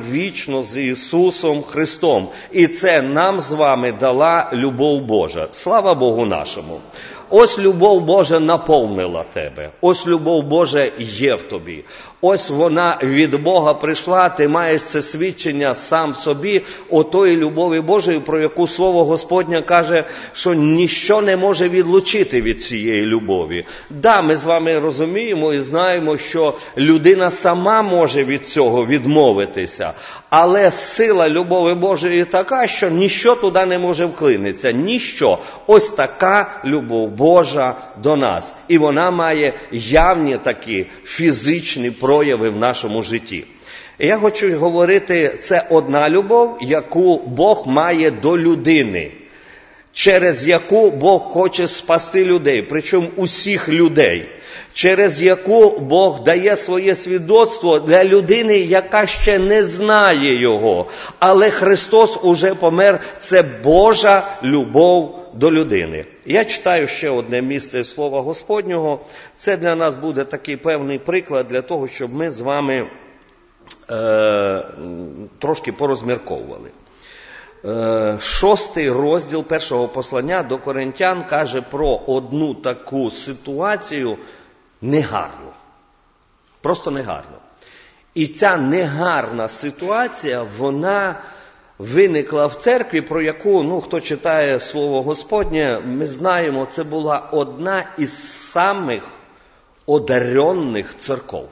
вічно з Ісусом Христом. І це нам з вами дала любов Божа. Слава Богу нашому! Ось любов Божа наповнила тебе. Ось любов Божа є в тобі. Ось вона від Бога прийшла, ти маєш це свідчення сам собі отої любові Божої, про яку Слово Господнє каже, що ніщо не може відлучити від цієї любові. Да, ми з вами розуміємо і знаємо, що людина сама може від цього відмовитися, але сила любові Божої така, що ніщо туди не може вклинитися. Ніщо. Ось така любов Божа до нас. І вона має явні такі фізичні прояви в нашому житті. І я хочу говорити, це одна любов, яку Бог має до людини, через яку Бог хоче спасти людей, причому усіх людей, через яку Бог дає своє свідоцтво для людини, яка ще не знає Його. Але Христос уже помер, це Божа любов до людини. Я читаю ще одне місце Слова Господнього. Це для нас буде такий певний приклад для того, щоб ми з вами е, трошки порозмірковували. Е, шостий розділ першого послання до Коринтян каже про одну таку ситуацію негарну. Просто негарну. І ця негарна ситуація, вона виникла в церкві, про яку, ну, хто читає Слово Господнє, ми знаємо, це була одна із самих одаренних церков.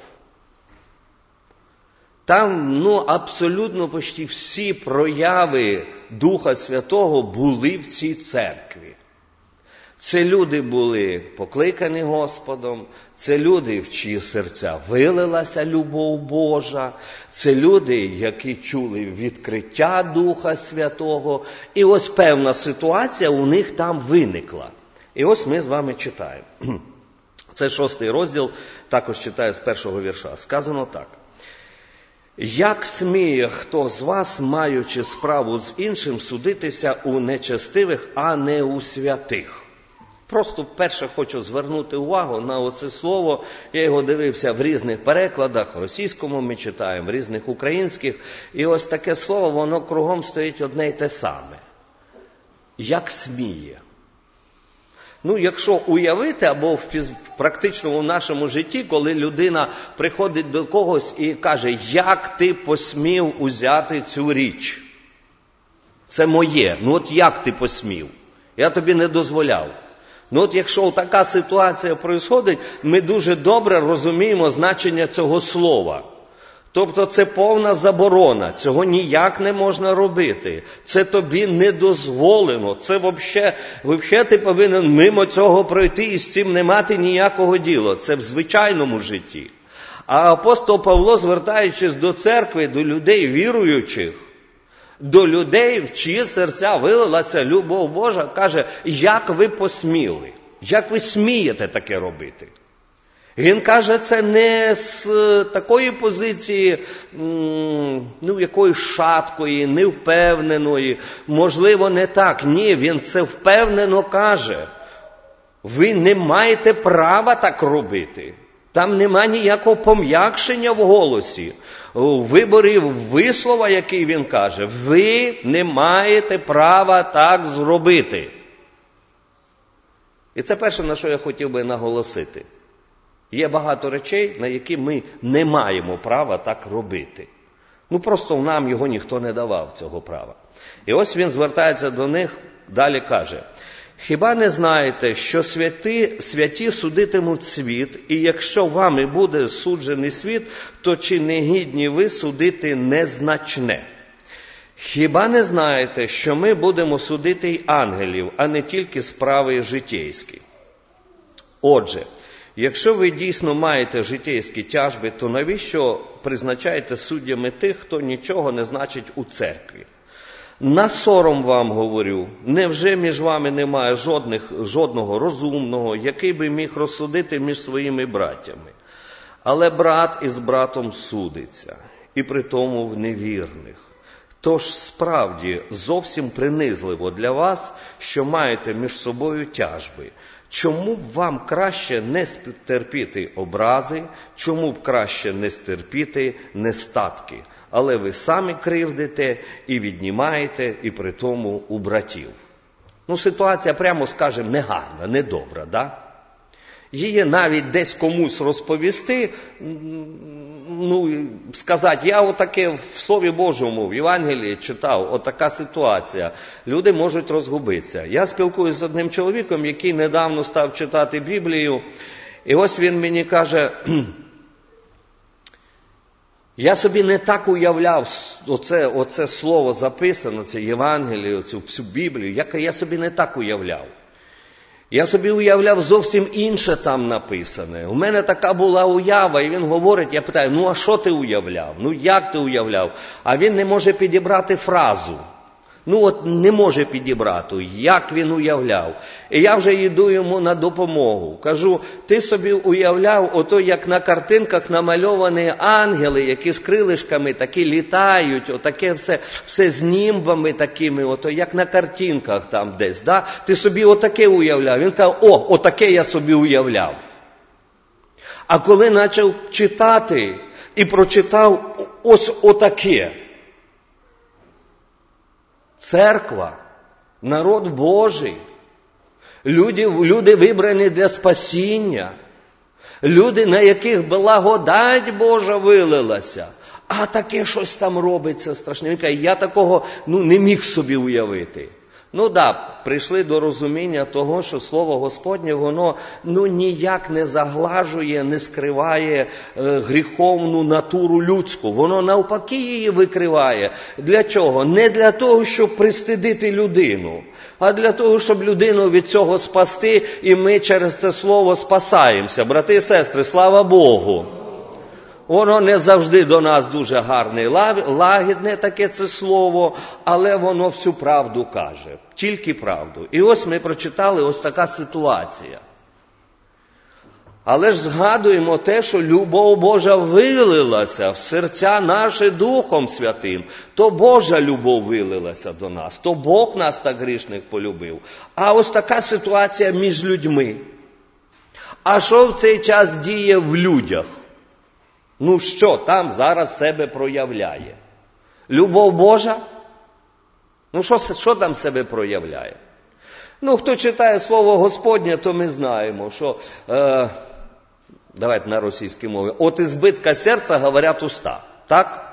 Там, ну, абсолютно почти всі прояви Духа Святого були в цій церкві. Це люди були покликані Господом, це люди, в чиї серця вилилася любов Божа, це люди, які чули відкриття Духа Святого. І ось певна ситуація у них там виникла. І ось ми з вами читаємо. Це шостий розділ, також читаю з першого вірша. Сказано так. «Як сміє хто з вас, маючи справу з іншим, судитися у нечестивих, а не у святих?» Просто вперше хочу звернути увагу на оце слово. Я його дивився в різних перекладах, в російському ми читаємо, в різних українських. І ось таке слово, воно кругом стоїть одне й те саме. Як сміє. Ну, якщо уявити, або в фіз... практично в нашому житті, коли людина приходить до когось і каже, як ти посмів узяти цю річ? Це моє. Ну от як ти посмів? Я тобі не дозволяв. Ну от якщо така ситуація відбувається, ми дуже добре розуміємо значення цього слова. Тобто це повна заборона, цього ніяк не можна робити. Це тобі не дозволено, це взагалі, взагалі ти повинен мимо цього пройти і з цим не мати ніякого діла. Це в звичайному житті. А апостол Павло, звертаючись до церкви, до людей віруючих, до людей, в чиї серця вилилася любов Божа, каже, як ви посміли, як ви смієте таке робити? Він каже, це не з такої позиції, ну, якоїсь шаткої, невпевненої, можливо, не так. Ні, він це впевнено каже. Ви не маєте права так робити. Там нема ніякого пом'якшення в голосі. У виборі вислова, який він каже, ви не маєте права так зробити. І це перше, на що я хотів би наголосити. Є багато речей, на які ми не маємо права так робити. Ну, просто нам його ніхто не давав, цього права. І ось він звертається до них, далі каже, «Хіба не знаєте, що святі, святі судитимуть світ, і якщо вами буде суджений світ, то чи не гідні ви судити незначне? Хіба не знаєте, що ми будемо судити й ангелів, а не тільки справи житейські? Отже, якщо ви дійсно маєте житейські тяжби, то навіщо призначаєте суддями тих, хто нічого не значить у церкві? На сором вам говорю, невже між вами немає жодних, жодного розумного, який би міг розсудити між своїми братями? Але брат із братом судиться, і при тому в невірних. Тож справді зовсім принизливо для вас, що маєте між собою тяжби. Чому б вам краще не стерпіти образи, чому б краще не стерпіти нестатки? Але ви самі кривдите і віднімаєте, і при тому у братів. Ну, ситуація, прямо скажемо, негарна, недобра, да? Її навіть десь комусь розповісти, ну, сказати, я отаке в Слові Божому, в Євангелії читав, отака ситуація. Люди можуть розгубитися. Я спілкуюся з одним чоловіком, який недавно став читати Біблію, і ось він мені каже, я собі не так уявляв, оце, оце слово записано, це Євангеліє, оцю всю Біблію, я, я собі не так уявляв. Я собі уявляв зовсім інше там написане. У мене така була уява, і він говорить, я питаю, ну а що ти уявляв? Ну як ти уявляв? А він не може підібрати фразу. Ну от не може підібрати, як він уявляв. І я вже йду йому на допомогу. Кажу, ти собі уявляв, ото як на картинках намальовані ангели, які з крилишками такі літають, отаке все, все з німбами такими, ото як на картинках там десь. Да? Ти собі отаке уявляв. Він каже, о, отаке я собі уявляв. А коли почав читати і прочитав ось отаке, церква, народ Божий, люди, люди вибрані для спасіння, люди, на яких благодать Божа вилилася, а таке щось там робиться страшне. Він каже, я такого ну, не міг собі уявити. Ну да, прийшли до розуміння того, що Слово Господнє, воно ну, ніяк не заглажує, не скриває е, гріховну натуру людську. Воно навпаки її викриває. Для чого? Не для того, щоб пристидити людину, а для того, щоб людину від цього спасти, і ми через це Слово спасаємося. Брати і сестри, слава Богу! Воно не завжди до нас дуже гарне, лагідне таке це слово, але воно всю правду каже, тільки правду. І ось ми прочитали ось така ситуація. Але ж згадуємо те, що любов Божа вилилася в серця наші Духом Святим. То Божа любов вилилася до нас, то Бог нас так грішних полюбив. А ось така ситуація між людьми. А що в цей час діє в людях? Ну що там зараз себе проявляє? Любов Божа? Ну що, що там себе проявляє? Ну, хто читає Слово Господнє, то ми знаємо, що, е, давайте на російській мові, от избитка серця говорять уста, так?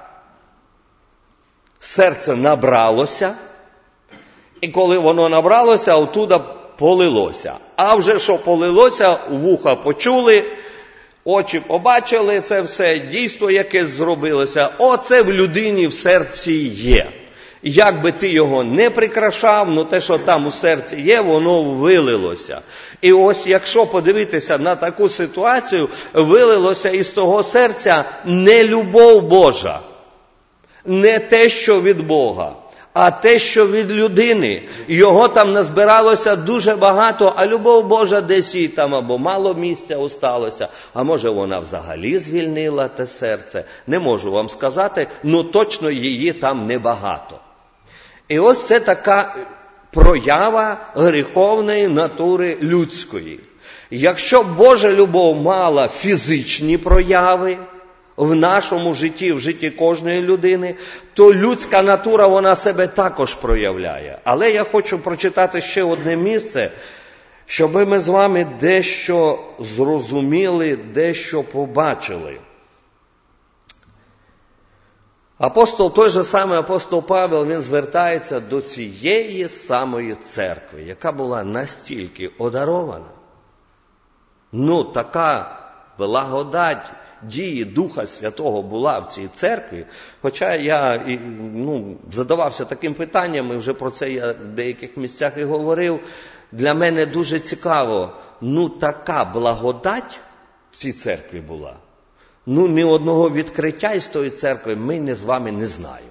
Серце набралося, і коли воно набралося, оттуда полилося. А вже що полилося, вуха почули, очі побачили це все, дійство якесь зробилося. Оце в людині в серці є. Як би ти його не прикрашав, ну те, що там у серці є, воно вилилося. І ось якщо подивитися на таку ситуацію, вилилося із того серця не любов Божа, не те, що від Бога, а те, що від людини. Його там назбиралося дуже багато, а любов Божа десь їй там або мало місця осталося, а може вона взагалі звільнила те серце. Не можу вам сказати, ну точно її там небагато. І ось це така проява гріховної натури людської. Якщо Божа любов мала фізичні прояви в нашому житті, в житті кожної людини, то людська натура, вона себе також проявляє. Але я хочу прочитати ще одне місце, щоб ми з вами дещо зрозуміли, дещо побачили. Апостол, той же самий апостол Павел, він звертається до цієї самої церкви, яка була настільки одарована. Ну, така благодать дії Духа Святого була в цій церкві. Хоча я ну, задавався таким питанням, і вже про це я в деяких місцях і говорив. Для мене дуже цікаво, ну така благодать в цій церкві була. Ну, ні одного відкриття із тої церкви ми не з вами не знаємо.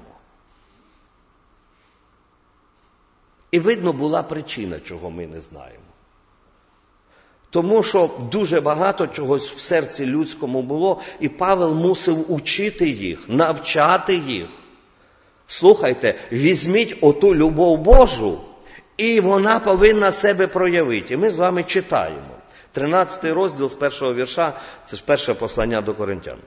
І видно, була причина, чого ми не знаємо. Тому що дуже багато чогось в серці людському було, і Павел мусив учити їх, навчати їх. Слухайте, візьміть оту любов Божу І вона повинна себе проявити. І ми з вами читаємо. тринадцятий розділ з першого вірша, це ж перше послання до Коринтян.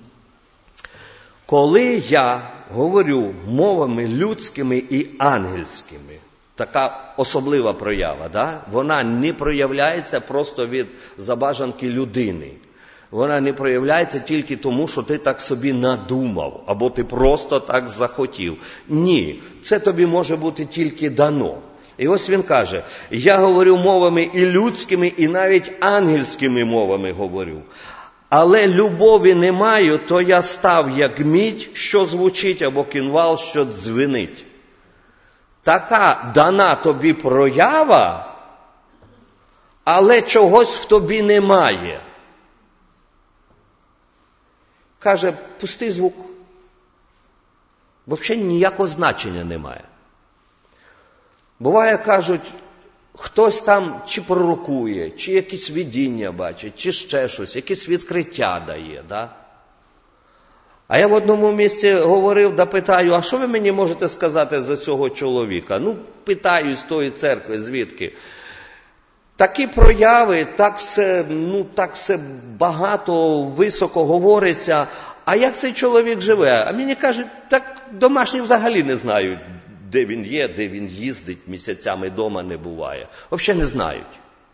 Коли я говорю мовами людськими і ангельськими, така особлива проява, да? Вона не проявляється просто від забажанки людини. Вона не проявляється тільки тому, що ти так собі надумав, або ти просто так захотів. Ні, це тобі може бути тільки дано. І ось він каже, я говорю мовами і людськими, і навіть ангельськими мовами говорю. Але любові не маю, то я став як мідь, що звучить, або кінвал, що дзвенить. Така дана тобі проява, але чогось в тобі немає. Каже, пустий звук. Взагалі ніякого значення немає. Буває, кажуть, хтось там чи пророкує, чи якісь видіння бачить, чи ще щось, якісь відкриття дає, да? А я в одному місці говорив, да питаю, а що ви мені можете сказати за цього чоловіка? Ну, питаю з тої церкви, звідки? Такі прояви, так все, ну, так все багато, високо говориться. А як цей чоловік живе? А мені кажуть, так домашні взагалі не знають, де він є, де він їздить, місяцями вдома не буває. Взагалі не знають.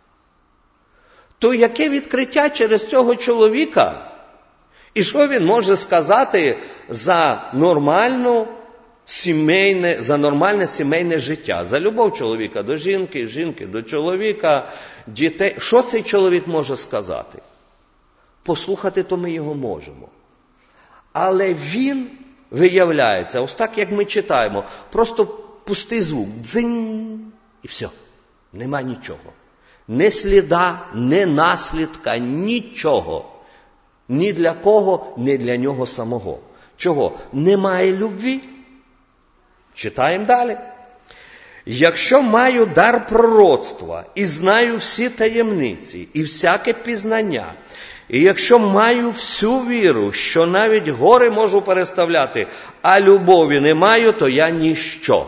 То яке відкриття через цього чоловіка? І що він може сказати за нормальну сімейне, за нормальне сімейне життя? За любов чоловіка до жінки, жінки до чоловіка, дітей. Що цей чоловік може сказати? Послухати то ми його можемо. Але він виявляється, ось так, як ми читаємо, просто пустий звук, дзинь, і все, нема нічого. Не сліда, не наслідка, нічого. Ні для кого, ні для нього самого. Чого? Немає любві. Читаємо далі. Якщо маю дар пророцтва і знаю всі таємниці і всяке пізнання, і якщо маю всю віру, що навіть гори можу переставляти, а любові не маю, то я ніщо.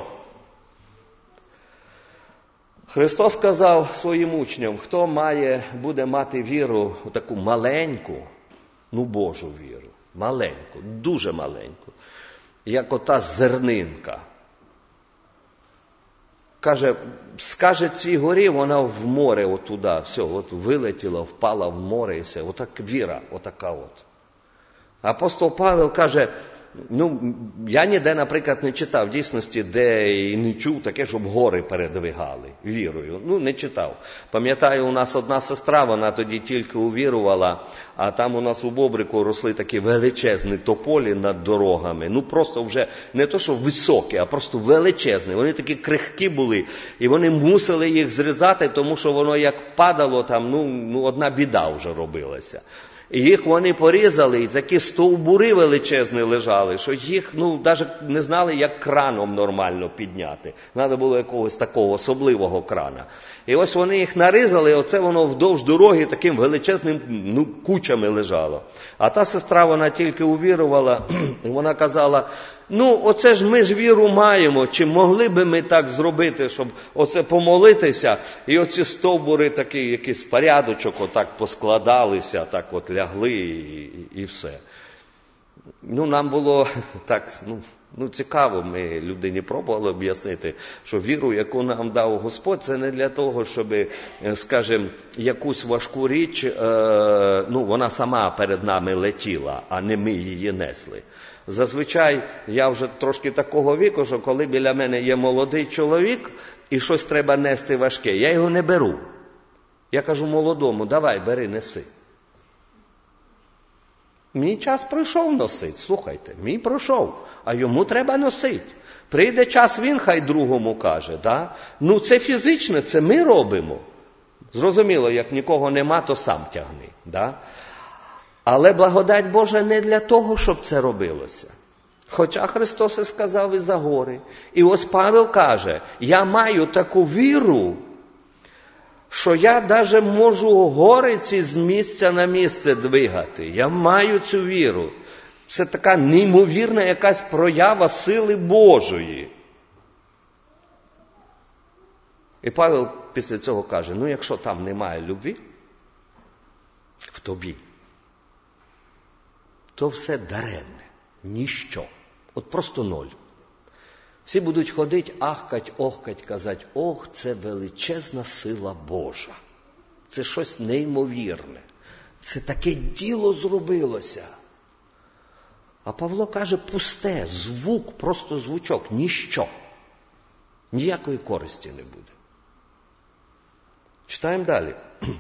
Христос сказав своїм учням, хто має, буде мати віру, таку маленьку, ну Божу віру, маленьку, дуже маленьку, як ота зернинка. Каже, скаже цій горі, вона в море отуда, все, от вилетіла, впала в море і все. Отак віра, отака от. Апостол Павел каже, ну, я ніде, наприклад, не читав в дійсності, де і не чув таке, щоб гори передвигали вірою. Ну, не читав. Пам'ятаю, у нас одна сестра, вона тоді тільки увірувала, а там у нас у Бобрику росли такі величезні тополі над дорогами. Ну, просто вже не то, що високі, а просто величезні. Вони такі крихкі були, і вони мусили їх зрізати, тому що воно як падало, там, ну, ну одна біда вже робилася. І їх вони порізали, і такі стовбури величезні лежали, що їх, ну, навіть не знали, як краном нормально підняти. Треба було якогось такого особливого крана. І ось вони їх нарізали, і оце воно вдовж дороги таким величезним, ну, кучами лежало. А та сестра, вона тільки увірувала, і вона казала, ну, оце ж ми ж віру маємо, чи могли би ми так зробити, щоб оце помолитися, і оці стовбури такі, якийсь порядочок отак поскладалися, так от лягли і, і, і все. Ну, нам було так, ну, ну, цікаво, ми людині пробували об'яснити, що віру, яку нам дав Господь, це не для того, щоб, скажімо, якусь важку річ, е, ну, вона сама перед нами летіла, а не ми її несли. Зазвичай я вже трошки такого віку, що коли біля мене є молодий чоловік і щось треба нести важке, я його не беру. Я кажу молодому, давай, бери, неси. Мій час пройшов носить, слухайте, мій пройшов, а йому треба носить. Прийде час, він хай другому каже, да? Ну це фізично, це ми робимо. Зрозуміло, як нікого нема, то сам тягни, да? Але благодать Божа не для того, щоб це робилося. Хоча Христос і сказав і за гори. І ось Павел каже, я маю таку віру, що я навіть можу гори ці з місця на місце двигати. Я маю цю віру. Це така неймовірна якась проява сили Божої. І Павел після цього каже, ну якщо там немає любві в тобі, то все даремне, ніщо. От просто ноль. Всі будуть ходити, ахкать, охкать, казати, ох, це величезна сила Божа. Це щось неймовірне. Це таке діло зробилося. А Павло каже, пусте, звук, просто звучок, ніщо. Ніякої користі не буде. Читаємо далі.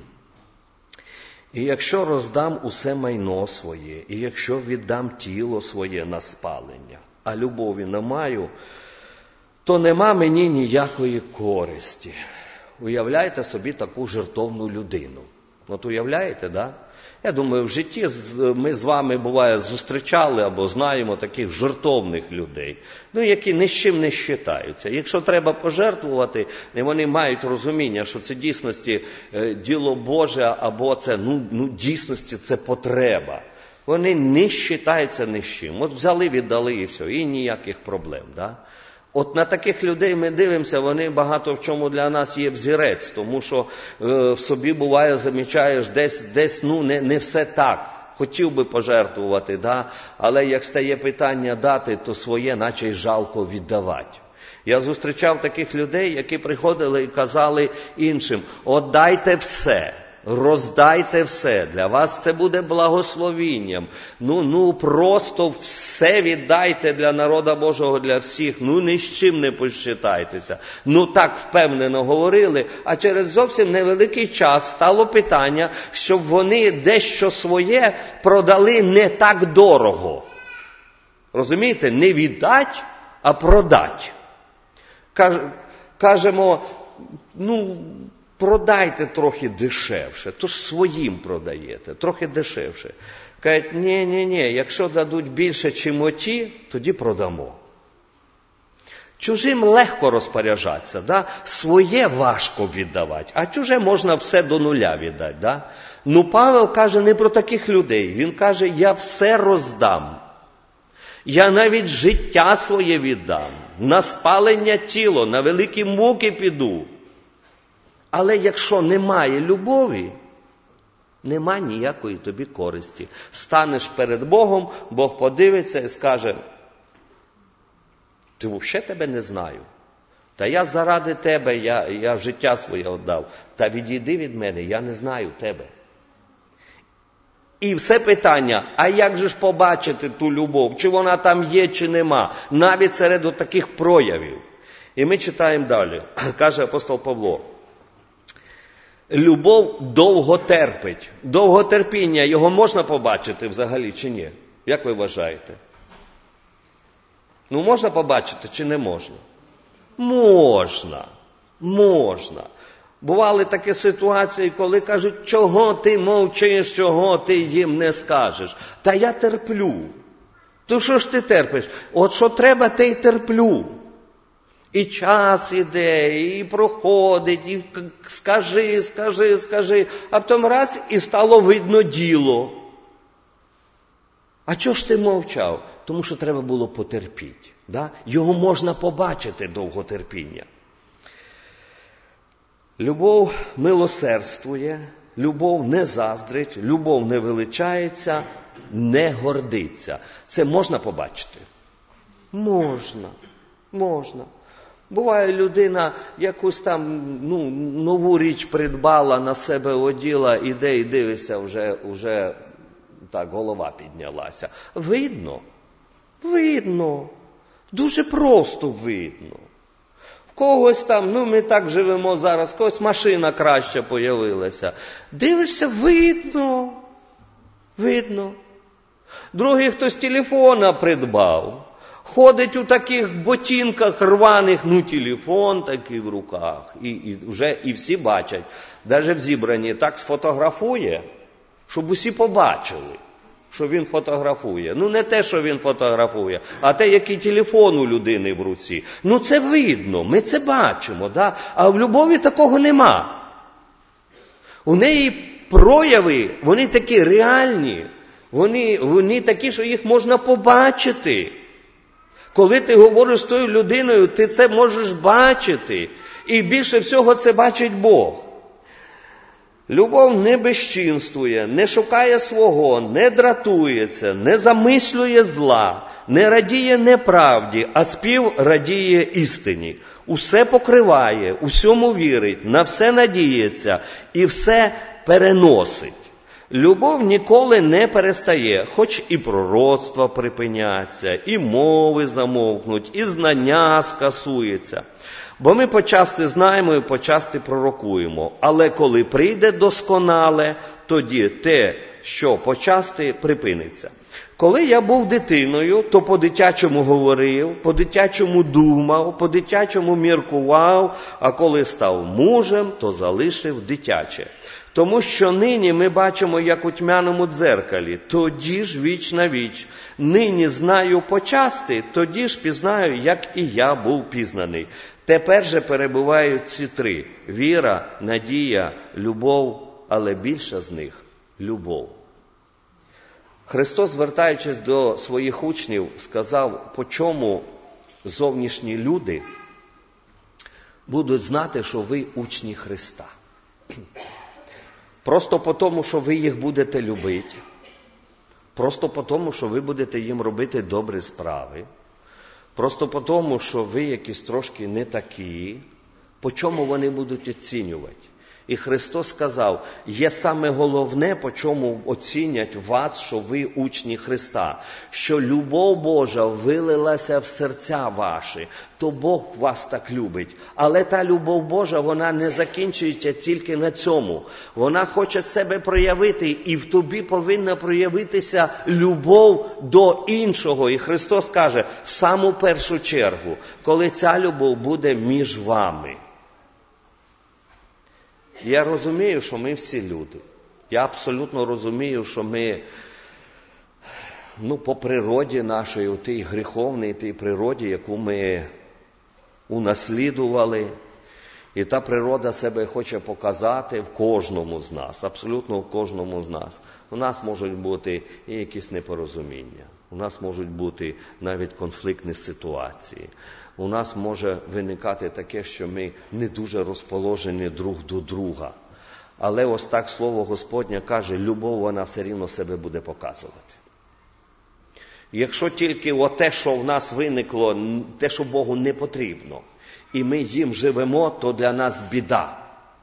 І якщо роздам усе майно своє, і якщо віддам тіло своє на спалення, а любові не маю, то нема мені ніякої користі. Уявляєте собі таку жертовну людину. От уявляєте, да? Я думаю, в житті ми з вами, буває, зустрічали або знаємо таких жертовних людей, ну, які ні з чим не щитаються. Якщо треба пожертвувати, вони мають розуміння, що це дійсності діло Боже, або це, ну, ну дійсності це потреба. Вони не щитаються ні з чим. От взяли, віддали і все, і ніяких проблем, да? От на таких людей ми дивимося, вони багато в чому для нас є взірець, тому що е, в собі буває, замічаєш, десь, десь ну, не, не все так. Хотів би пожертвувати, да? Але як стає питання дати, то своє наче й жалко віддавати. Я зустрічав таких людей, які приходили і казали іншим, отдайте все. Роздайте все, для вас це буде благословінням. Ну, ну, просто все віддайте для народа Божого, для всіх. Ну, ні з чим не посчитайтеся. Ну, так впевнено говорили, а через зовсім невеликий час стало питання, щоб вони дещо своє продали не так дорого. Розумієте? Не віддать, а продать. Кажемо, ну, продайте трохи дешевше, то ж своїм продаєте, трохи дешевше. Кажуть, ні-ні-ні, якщо дадуть більше, чим оті, тоді продамо. Чужим легко розпоряджатися, да? Своє важко віддавати, а чуже можна все до нуля віддати. Да? Ну, Павел каже не про таких людей, він каже, я все роздам. Я навіть життя своє віддам, на спалення тіло, на великі муки піду. Але якщо немає любові, нема ніякої тобі користі. Станеш перед Богом, Бог подивиться і скаже, ти взагалі тебе не знаю. Та я заради тебе, я, я життя своє віддав. Та відійди від мене, я не знаю тебе. І все питання, а як же ж побачити ту любов? Чи вона там є, чи нема? Навіть серед таких проявів. І ми читаємо далі. Каже апостол Павло. Любов довго терпить. Довготерпіння, його можна побачити взагалі чи ні? Як ви вважаєте? Ну, можна побачити чи не можна? Можна. Можна. Бували такі ситуації, коли кажуть, чого ти мовчиш, чого ти їм не скажеш. Та я терплю. То що ж ти терпиш? От що треба, те й терплю. І час іде, і проходить, і скажи, скажи, скажи. А потім раз, і стало видно діло. А чого ж ти мовчав? Тому що треба було потерпіти. Да? Його можна побачити, довготерпіння. Любов милосердствує, любов не заздрить, любов не величається, не гордиться. Це можна побачити? Можна, можна. Буває, людина якусь там ну, нову річ придбала, на себе оділа, іде і дивиться, вже, вже так голова піднялася. Видно, видно, дуже просто видно. В когось там, ну ми так живемо зараз, в когось машина краща появилася. Дивишся, видно, видно. Другий хтось телефона придбав. Ходить у таких ботинках рваних, ну телефон такий в руках. І, і вже і всі бачать. Навіть в зібранні так сфотографує, щоб усі побачили, що він фотографує. Ну не те, що він фотографує, а те, який телефон у людини в руці. Ну це видно, ми це бачимо, да? А в любові такого нема. У неї прояви, вони такі реальні, вони, вони такі, що їх можна побачити. Коли ти говориш з тою людиною, ти це можеш бачити. І більше всього це бачить Бог. Любов не безчинствує, не шукає свого, не дратується, не замислює зла, не радіє неправді, а спів радіє істині. Усе покриває, усьому вірить, на все надіється і все переносить. Любов ніколи не перестає, хоч і пророцтва припиняться, і мови замовкнуть, і знання скасується. Бо ми почасти знаємо і почасти пророкуємо, але коли прийде досконале, тоді те, що почасти, припиниться. Коли я був дитиною, то по-дитячому говорив, по-дитячому думав, по-дитячому міркував, а коли став мужем, то залишив дитяче. Тому що нині ми бачимо, як у тьмяному дзеркалі, тоді ж віч на віч. Нині знаю почасти, тоді ж пізнаю, як і я був пізнаний. Тепер же перебувають ці три – віра, надія, любов, але більша з них – любов. Христос, звертаючись до своїх учнів, сказав, по чому зовнішні люди будуть знати, що ви учні Христа. Просто по тому, що ви їх будете любити, просто по тому, що ви будете їм робити добрі справи, просто по тому, що ви якісь трошки не такі, по чому вони будуть оцінювати. І Христос сказав, є саме головне, по чому оцінять вас, що ви учні Христа, що любов Божа вилилася в серця ваші, то Бог вас так любить. Але та любов Божа, вона не закінчується тільки на цьому. Вона хоче себе проявити, і в тобі повинна проявитися любов до іншого. І Христос каже, в саму першу чергу, коли ця любов буде між вами. Я розумію, що ми всі люди. Я абсолютно розумію, що ми, ну, по природі нашої, у тій гріховній тій природі, яку ми унаслідували, і та природа себе хоче показати в кожному з нас, абсолютно в кожному з нас. У нас можуть бути і якісь непорозуміння, у нас можуть бути навіть конфліктні ситуації. У нас може виникати таке, що ми не дуже розположені друг до друга. Але ось так Слово Господнє каже, любов вона все рівно себе буде показувати. Якщо тільки оте, що в нас виникло, те, що Богу не потрібно, і ми їм живемо, то для нас біда.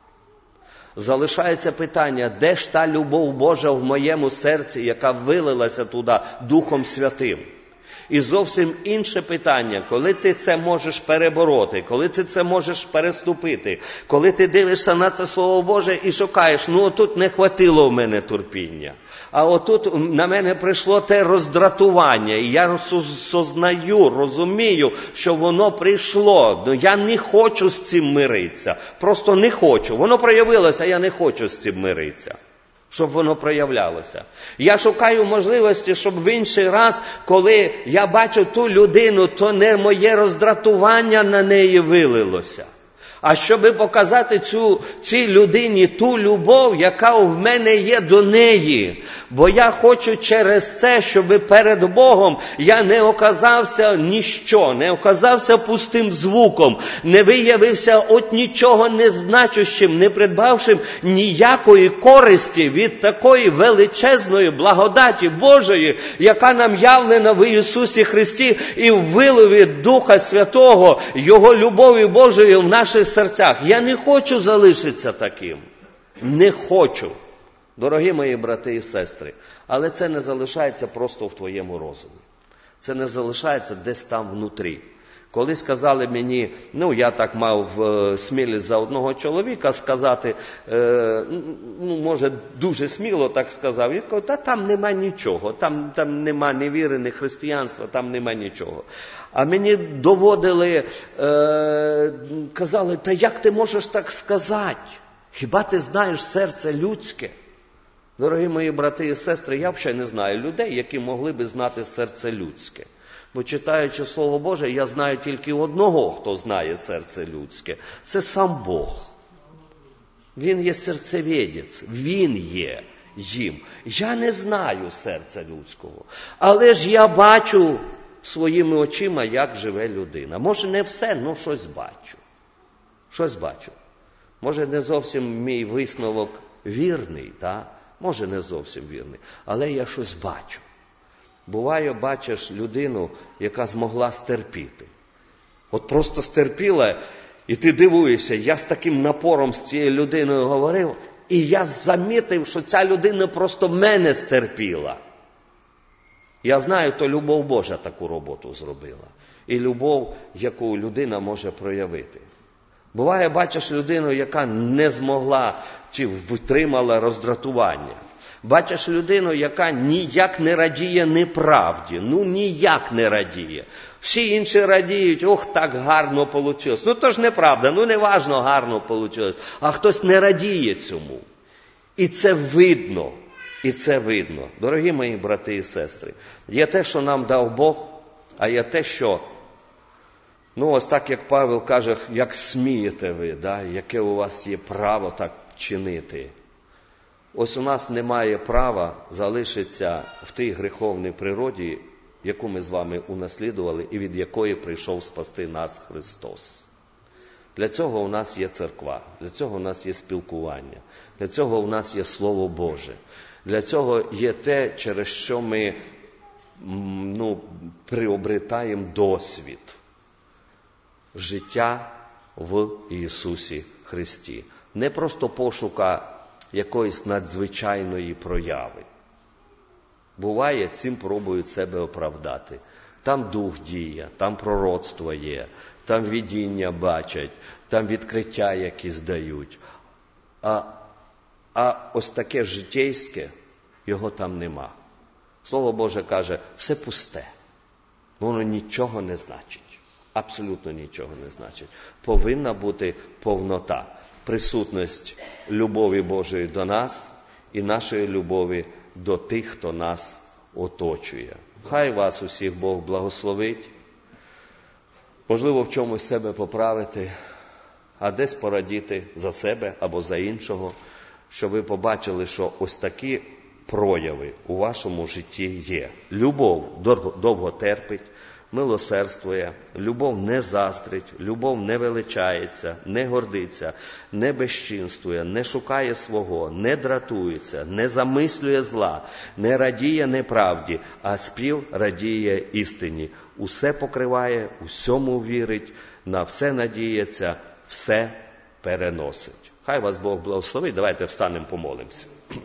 Залишається питання, де ж та любов Божа в моєму серці, яка вилилася туди Духом Святим? І зовсім інше питання, коли ти це можеш перебороти, коли ти це можеш переступити, коли ти дивишся на це Слово Боже і шукаєш, ну отут не хватило в мене терпіння, а отут на мене прийшло те роздратування, і я сознаю, розумію, що воно прийшло, но я не хочу з цим миритися, просто не хочу, воно проявилося, я не хочу з цим миритися. Щоб воно проявлялося. Я шукаю можливості, щоб в інший раз, коли я бачу ту людину, то не моє роздратування на неї вилилося. А щоб показати цю, цій людині ту любов, яка в мене є до неї. Бо я хочу через це, щоб перед Богом я не оказався ніщо, не оказався пустим звуком, не виявився от нічого незначущим, не придбавшим ніякої користі від такої величезної благодаті Божої, яка нам явлена в Ісусі Христі і в виливі Духа Святого, Його любові Божої в наших серцях. Я не хочу залишитися таким. Не хочу. Дорогі мої брати і сестри, але це не залишається просто в твоєму розумі. Це не залишається десь там внутрі. Коли сказали мені, ну я так мав е, смілість за одного чоловіка сказати, е, ну може дуже сміло так сказав, я кажу, та там нема нічого, там, там нема ні віри, ні християнства, там нема нічого. А мені доводили, е, казали, та як ти можеш так сказати? Хіба ти знаєш серце людське? Дорогі мої брати і сестри, я взагалі не знаю людей, які могли би знати серце людське. Бо читаючи Слово Боже, я знаю тільки одного, хто знає серце людське. Це сам Бог. Він є серцевідець, Він є їм. Я не знаю серця людського, але ж я бачу своїми очима, як живе людина. Може не все, але щось бачу. Щось бачу. Може, не зовсім мій висновок вірний, та? Може, не зовсім вірний, але я щось бачу. Буває, бачиш людину, яка змогла стерпіти. От просто стерпіла, і ти дивуєшся, я з таким напором з цією людиною говорив, і я замітив, що ця людина просто мене стерпіла. Я знаю, то любов Божа таку роботу зробила. І любов, яку людина може проявити. Буває, бачиш людину, яка не змогла чи витримала роздратування. Бачиш людину, яка ніяк не радіє неправді. Ну, ніяк не радіє. Всі інші радіють, ох, так гарно вийшло. Ну, то ж неправда, ну, неважно, гарно вийшло. А хтось не радіє цьому. І це видно. І це видно. Дорогі мої брати і сестри, є те, що нам дав Бог, а є те, що, ну, ось так, як Павел каже, як смієте ви, да? Яке у вас є право так чинити. Ось у нас немає права залишитися в тій гріховній природі, яку ми з вами унаслідували і від якої прийшов спасти нас Христос. Для цього у нас є церква, для цього у нас є спілкування, для цього у нас є Слово Боже. Для цього є те, через що ми, ну, приобретаємо досвід життя в Ісусі Христі. Не просто пошука якоїсь надзвичайної прояви. Буває, цим пробують себе оправдати. Там дух діє, там пророцтво є, там видіння бачать, там відкриття якісь дають. А, а ось таке житейське, його там нема. Слово Боже каже, все пусте. Воно нічого не значить. Абсолютно нічого не значить. Повинна бути повнота. Присутність любові Божої до нас і нашої любові до тих, хто нас оточує. Хай вас усіх Бог благословить. Можливо, в чомусь себе поправити, а десь порадіти за себе або за іншого, щоб ви побачили, що ось такі прояви у вашому житті є. Любов довго терпить, милосердствує, любов не заздрить, любов не величається, не гордиться, не безчинствує, не шукає свого, не дратується, не замислює зла, не радіє неправді, а спів радіє істині. Усе покриває, усьому вірить, на все надіється, все переносить. Хай вас Бог благословить. Давайте встанемо, помолимося.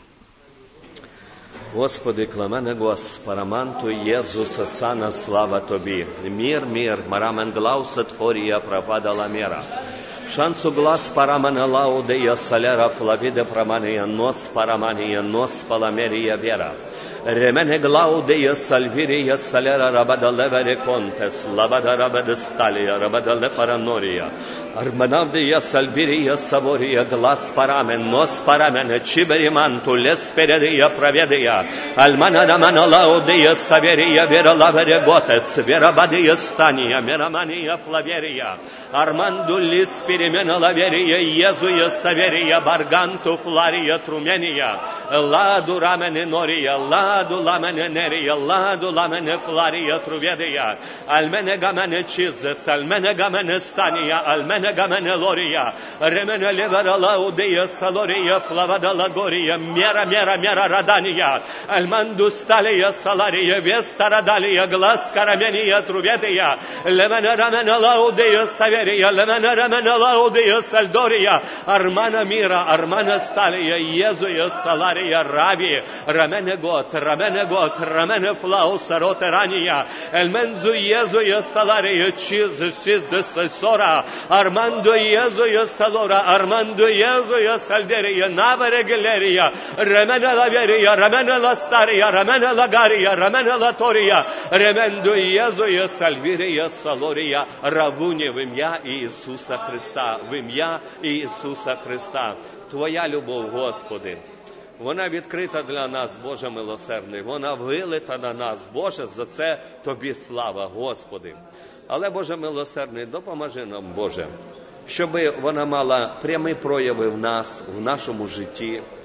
Господи, кламене Гос, параманту Єзуса Сана, слава Тобі. Мір, мір, марамен глауса творія пропадала міра. Шансу глас парамана лаудея салера флавиде прамания нос парамания нос паламерия вера. Ремене глаудея сальвирия салера рабада левере контес, лабада рабада сталия, рабада лефаранория. Арманавдия сальвирия савория, глас парамен, нос парамен, чибериманту, лес передия проведия. Альмана рамана лаудея саверия, вера лавере готес, вера бадия стания, мерамания плаверия. Арманду лис перемена лаверия, езуя саверия, барганту флария трумения. Ладу рамене нория, ладу ламене нерия, ладу ламене флария труведия. Альмене гамene чизес, альмене гамene стания, альмене гамene лория. Ремене левера лаудея салория, флавада лагория, мера, мера, мера радания. Альманду сталия салария, веста радалия, глаз карамения труведия. Лемене рамене лаудея саверия, лемене рамене лаудея сальдория. Армана мира, армана сталия, езуя салария. Раби, рамене гот, рамене гот, рамене флауса ротерания, эльмензу езуя салария, чиз, чиз, сесора, армандо езуя салора, армандо езуя сальдерия, навере галерия, рамене лаверия, рамене ластария, рамене лагария, рамене латория, ремендо езуя сальвирия салория, равуни в ім'я Ісуса Христа, в ім'я Ісуса Христа. Твоя любов, Господи, вона відкрита для нас, Боже милосердний, вона вилита на нас, Боже, за це Тобі слава, Господи. Але, Боже милосердний, допоможи нам, Боже, щоб вона мала прямі прояви в нас, в нашому житті,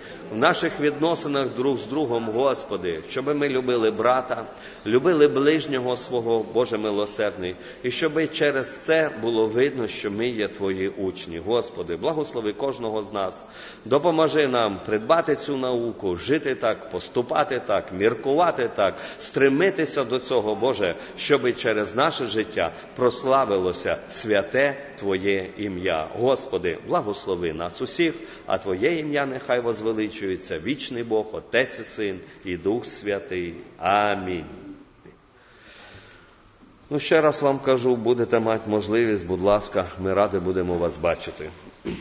в наших відносинах друг з другом, Господи, щоб ми любили брата, любили ближнього свого, Боже милосердний, і щоб через це було видно, що ми є Твої учні. Господи, благослови кожного з нас, допоможи нам придбати цю науку, жити так, поступати так, міркувати так, стремитися до цього, Боже, щоб через наше життя прославилося святе Твоє ім'я. Господи, благослови нас усіх, а Твоє ім'я нехай возвеличується, вічний Бог, Отець і Син і Дух Святий. Амінь. Ну, ще раз вам кажу, будете мати можливість, будь ласка, ми раді будемо вас бачити.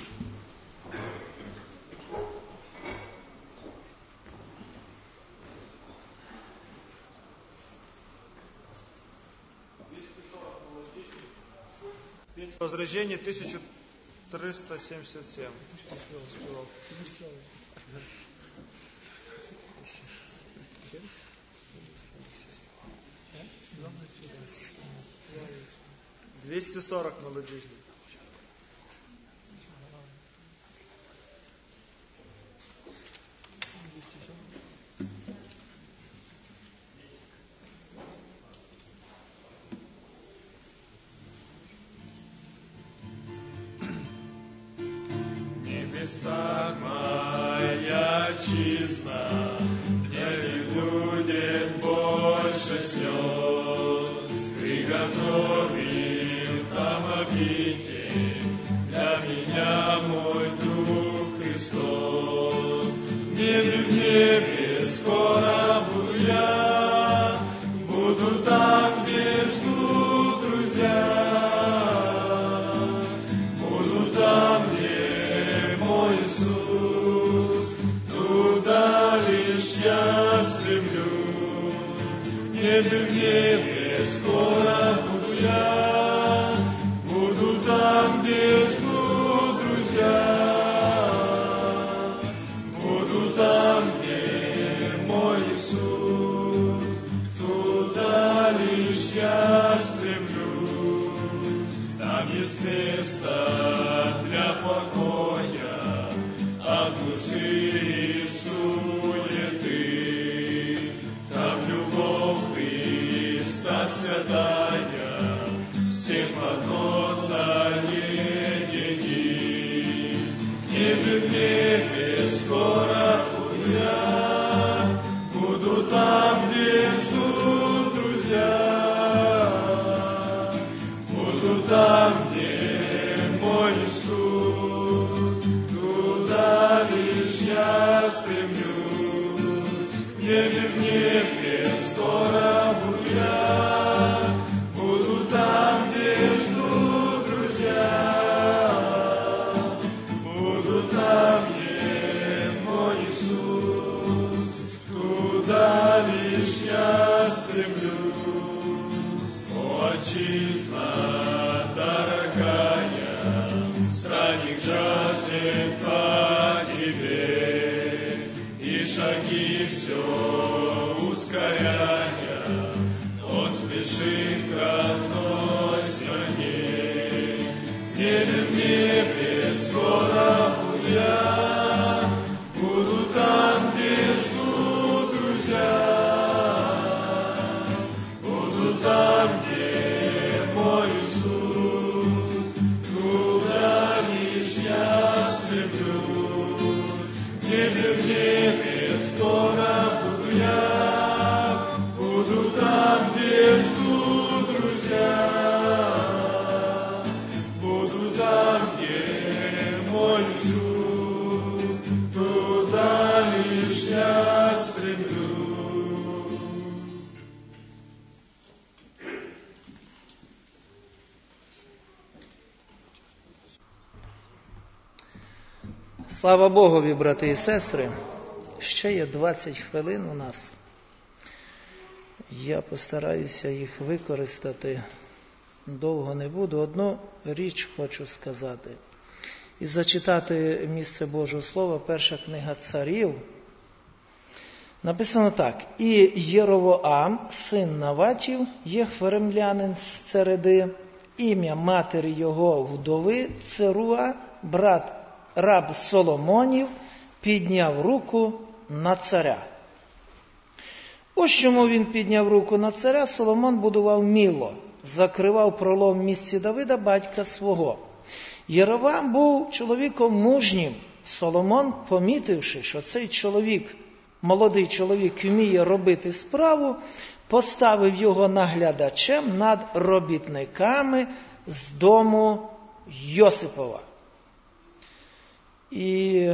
Возрождение тысяча триста семьдесят семь. двести сорок молодежных. Небеса моя чизна, не будет больше слез. Приготовил там обитель для меня мой Дух Христос. В небе, в небе скоро буду я, буду там, где ждут друзья. Буду там, где мой Иисус, туда лишь я стремлюсь. В небе, в небе скоро буду я, буду там, где ждут друзья. Буду там, где мой Иисус, туда лишь я стремлюсь. Там есть место для покоя от души и суеты. Там любовь Христа святая всех в одно соединит. В небе, в небе скоро буду я, буду там, где ждут друзья. Буду там, где мой Иисус, туда лишь я стремлюсь. В небе, в небе скоро буду я, буду там, где ждут друзья. Буду там, где мой Иисус, туда лишь я стремлюсь. О, отчизна дорогая, странник жаждет по тебе, и шаги все ускоряя, он спешит к родной стране. В небе, в небе скоро буду я, буду там, где ждут друзья. Буду там, где мой Иисус, туда лишь я стремлюсь. В небе, в небе скоро буду я, буду там, где ждут друзья. Буду там, где мой Иисус, туда лишь я стремлюсь. Слава Богові, брати і сестри. Ще є двадцять хвилин у нас. Я постараюся їх використати. Довго не буду. Одну річ хочу сказати. І зачитати місце Божого Слова, перша книга Царів. Написано так. І Єровоам, син Наватів, єфремлянин з Цереди, ім'я матері його вдови Церуа, брат раб Соломонів, підняв руку на царя. Ось чому він підняв руку на царя. Соломон будував Міло, закривав пролом в місті Давида, батька свого. Єровоам був чоловіком мужнім. Соломон, помітивши, що цей чоловік, молодий чоловік, вміє робити справу, поставив його наглядачем над робітниками з дому Йосипова. І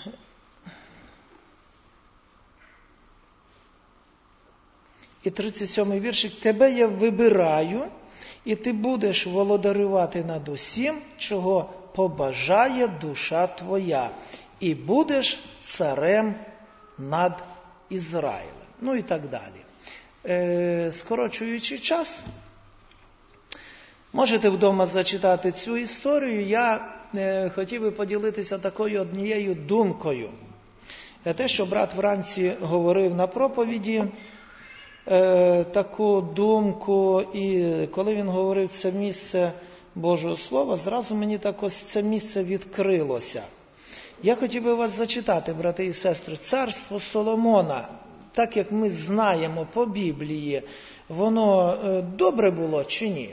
І тридцять сьомий віршик. «Тебе я вибираю, і ти будеш володарювати над усім, чого побажає душа твоя, і будеш царем над Ізраїлем». Ну і так далі. Е, скорочуючи час, можете вдома зачитати цю історію. Я е, хотів би поділитися такою однією думкою. Е, те, що брат вранці говорив на проповіді, е, таку думку, і коли він говорив це місце Божого Слова, зразу мені так ось це місце відкрилося. Я хотів би вас зачитати, брати і сестри, царство Соломона, так як ми знаємо по Біблії, воно добре було чи ні?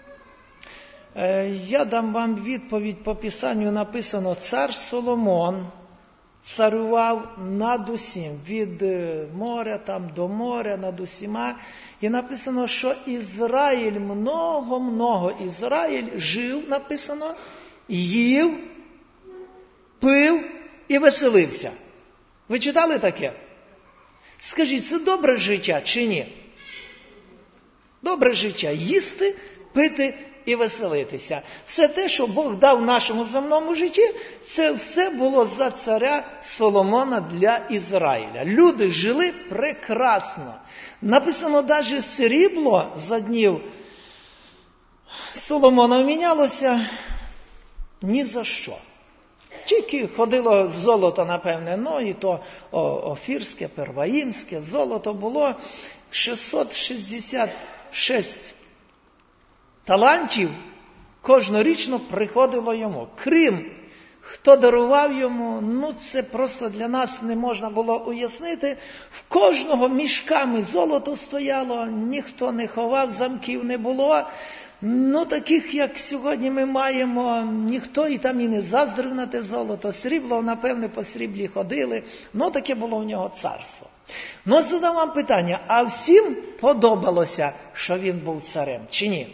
Я дам вам відповідь по Писанню, написано: цар Соломон царював над усім, від моря там до моря, над усіма. І написано, що Ізраїль, много-много, Ізраїль жив, написано, їв, пив і веселився. Ви читали таке? Скажіть, це добре життя чи ні? Добре життя – їсти, пити і веселитися. Все те, що Бог дав нашому земному житті, це все було за царя Соломона для Ізраїля. Люди жили прекрасно. Написано, навіть срібло за днів Соломона мінялося ні за що. Тільки ходило золото, напевне, ну і то офірське, перваїмське. Золото було шістсот шістдесят шість талантів, кожнорічно приходило йому. Крім, хто дарував йому, ну це просто для нас не можна було уяснити. В кожного мішками золото стояло, ніхто не ховав, замків не було. Ну, таких, як сьогодні ми маємо, ніхто і там і не заздрив на те золото. Срібло, напевне, по сріблі ходили. Ну, таке було в нього царство. Ну, задам вам питання, а всім подобалося, що він був царем, чи ні?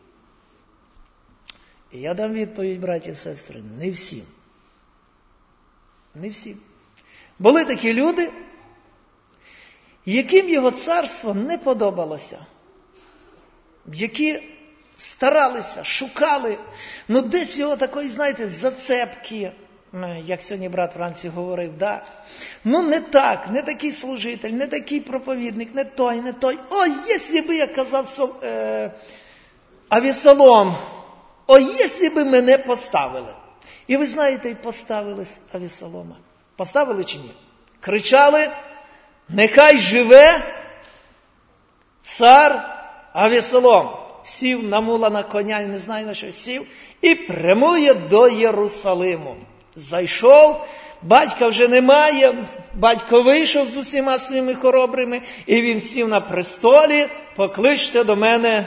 І я дам відповідь, браті і сестри, не всім. Не всім. Були такі люди, яким його царство не подобалося, які старалися, шукали, ну десь його такої, знаєте, зацепки, як сьогодні брат Францій говорив, да? Ну не так, не такий служитель, не такий проповідник, не той, не той. О, якщо би, як казав Сол... е... Авесолом, о, якщо би мене поставили. І ви знаєте, і поставили Авесолома. Поставили чи ні? Кричали: нехай живе цар Авесолом. Сів на мула, на коня, не знаю на що сів, і прямує до Єрусалиму. Зайшов, батька вже немає, батько вийшов з усіма своїми хоробрими, і він сів на престолі: покличте до мене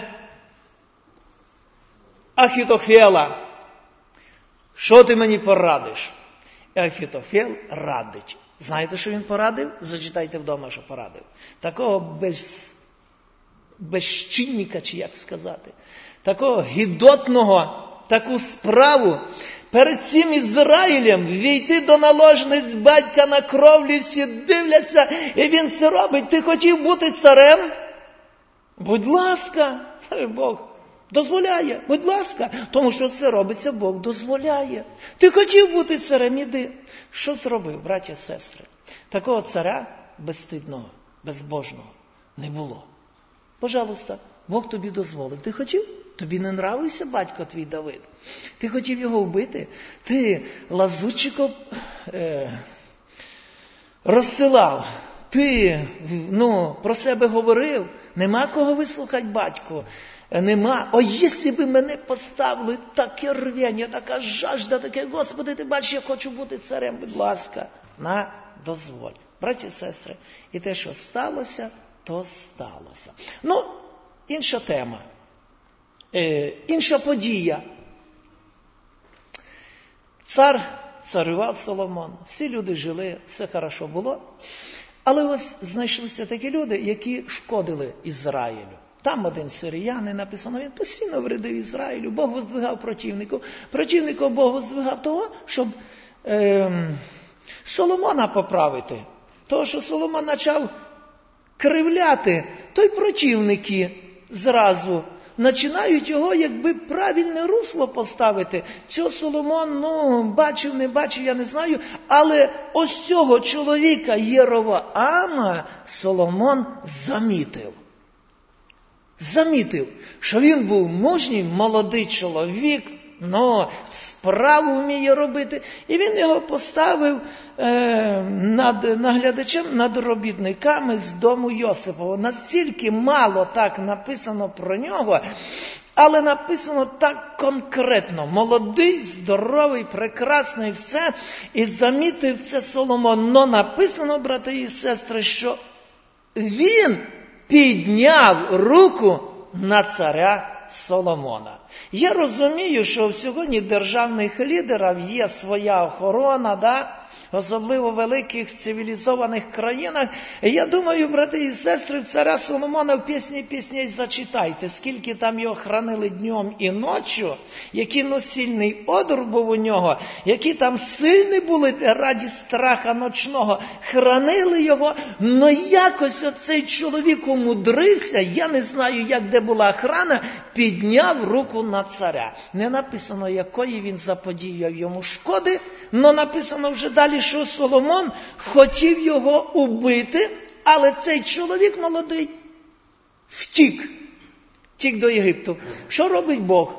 Ахітофела. Що ти мені порадиш? І Ахітофел радить. Знаєте, що він порадив? Зачитайте вдома, що порадив. Такого без... безчинника, чи як сказати, такого гідотного, таку справу перед цим Ізраїлем війти до наложниць батька на кровлі, всі дивляться, і він це робить. Ти хотів бути царем? Будь ласка, Бог дозволяє, будь ласка, тому що це робиться, Бог дозволяє. Ти хотів бути царем, іди. Що зробив, браті і сестри? Такого царя безстидного, безбожного не було. Пожалуйста, Бог тобі дозволив. Ти хотів? Тобі не нравився батько твій Давид? Ти хотів його вбити? Ти лазутчиком е, розсилав? Ти, ну, про себе говорив? Нема кого вислухати батько? Нема. О, якщо би мене поставили, таке рвіння, така жажда, таке, Господи, ти бачиш, я хочу бути царем, будь ласка. на дозволь. Браті і сестри, і те, що сталося, то сталося. Ну, інша тема, е, інша подія. Цар царював Соломон, всі люди жили, все хорошо було. Але ось знайшлися такі люди, які шкодили Ізраїлю. Там один сиріянин, написано, він постійно вредив Ізраїлю, Бог воздвигав противників. Противників Бог воздвигав того, щоб е, Соломона поправити. Того, що Соломон почав кривляти, то й противники зразу починають його, якби правильне русло поставити. Цього Соломон, ну, бачив, не бачив, я не знаю, але ось цього чоловіка Єровоама Соломон замітив. Замітив, що він був мужній, молодий чоловік, но справу вміє робити. І він його поставив е, над наглядачем, над робітниками з дому Йосипового. Настільки мало так написано про нього, але написано так конкретно. Молодий, здоровий, прекрасний, все. І замітив це Соломон. Но написано, брати і сестри, що він підняв руку на царя Соломона. Я розумію, що в сьогодні державних лідерів є своя охорона, да? Особливо в великих цивілізованих країнах. І я думаю, брати і сестри, в царя Соломона в пісні пісней зачитайте, скільки там його хранили днем і ночі, який носильний одур був у нього, які там сильні були раді страха ночного, хранили його, но якось оцей чоловік умудрився, я не знаю, як де була охрана, підняв руку на царя. Не написано, якої він заподіяв йому шкоди, но написано вже далі, що Соломон хотів його убити, але цей чоловік молодий втік. Втік до Єгипту. Що робить Бог?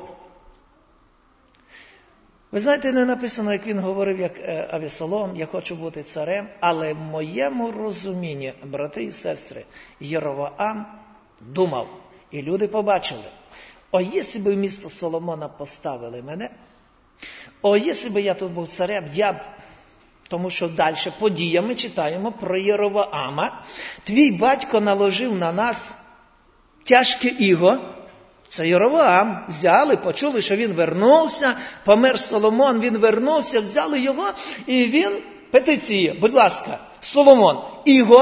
Ви знаєте, не написано, як він говорив, як Авесолом, я хочу бути царем, але в моєму розумінні, брати і сестри, Єровоам думав, і люди побачили, о, якщо б в місто Соломона поставили мене, о, якщо б я тут був царем, я б, тому що далі подія ми читаємо про Єровоама. Твій батько наложив на нас тяжке іго. Це Єровоам. Взяли, почули, що він вернувся, помер Соломон, він вернувся, взяли його, і він петиція, будь ласка, Соломон, іго,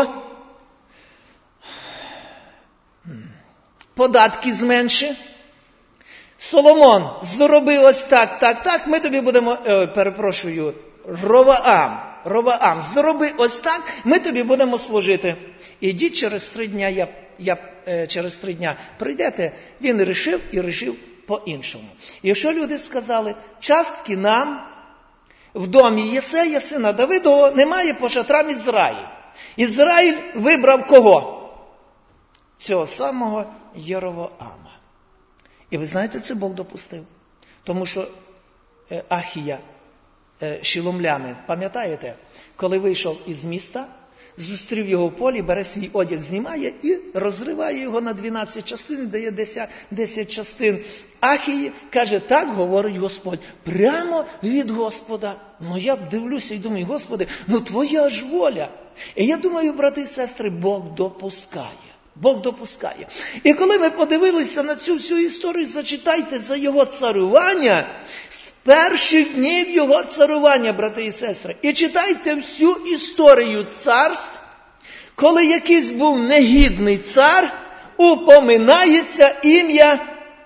податки зменши. Соломон, зроби ось так, так, так, ми тобі будемо, е, перепрошую, Ровоам, Ровоам, зроби ось так, ми тобі будемо служити. Ідіть через три дня, я, я е, через три дня прийдете, він рішив і рішив по-іншому. І що люди сказали? Частки нам в домі Єсея, сина Давидового, немає по шатрам Ізраїль. Ізраїль вибрав кого? Цього самого Єровоама. І ви знаєте, це Бог допустив. Тому що е, Ахія, е, шіломлянин, пам'ятаєте, коли вийшов із міста, зустрів його в полі, бере свій одяг, знімає і розриває його на дванадцять частин, дає десять частин Ахії, каже, так говорить Господь, прямо від Господа. Ну я дивлюся і думаю, Господи, ну твоя ж воля. І я думаю, брати і сестри, Бог допускає. Бог допускає. І коли ми подивилися на цю всю історію, зачитайте за його царювання, з перших днів його царювання, брати і сестри. І читайте всю історію царств, коли якийсь був негідний цар, упоминається ім'я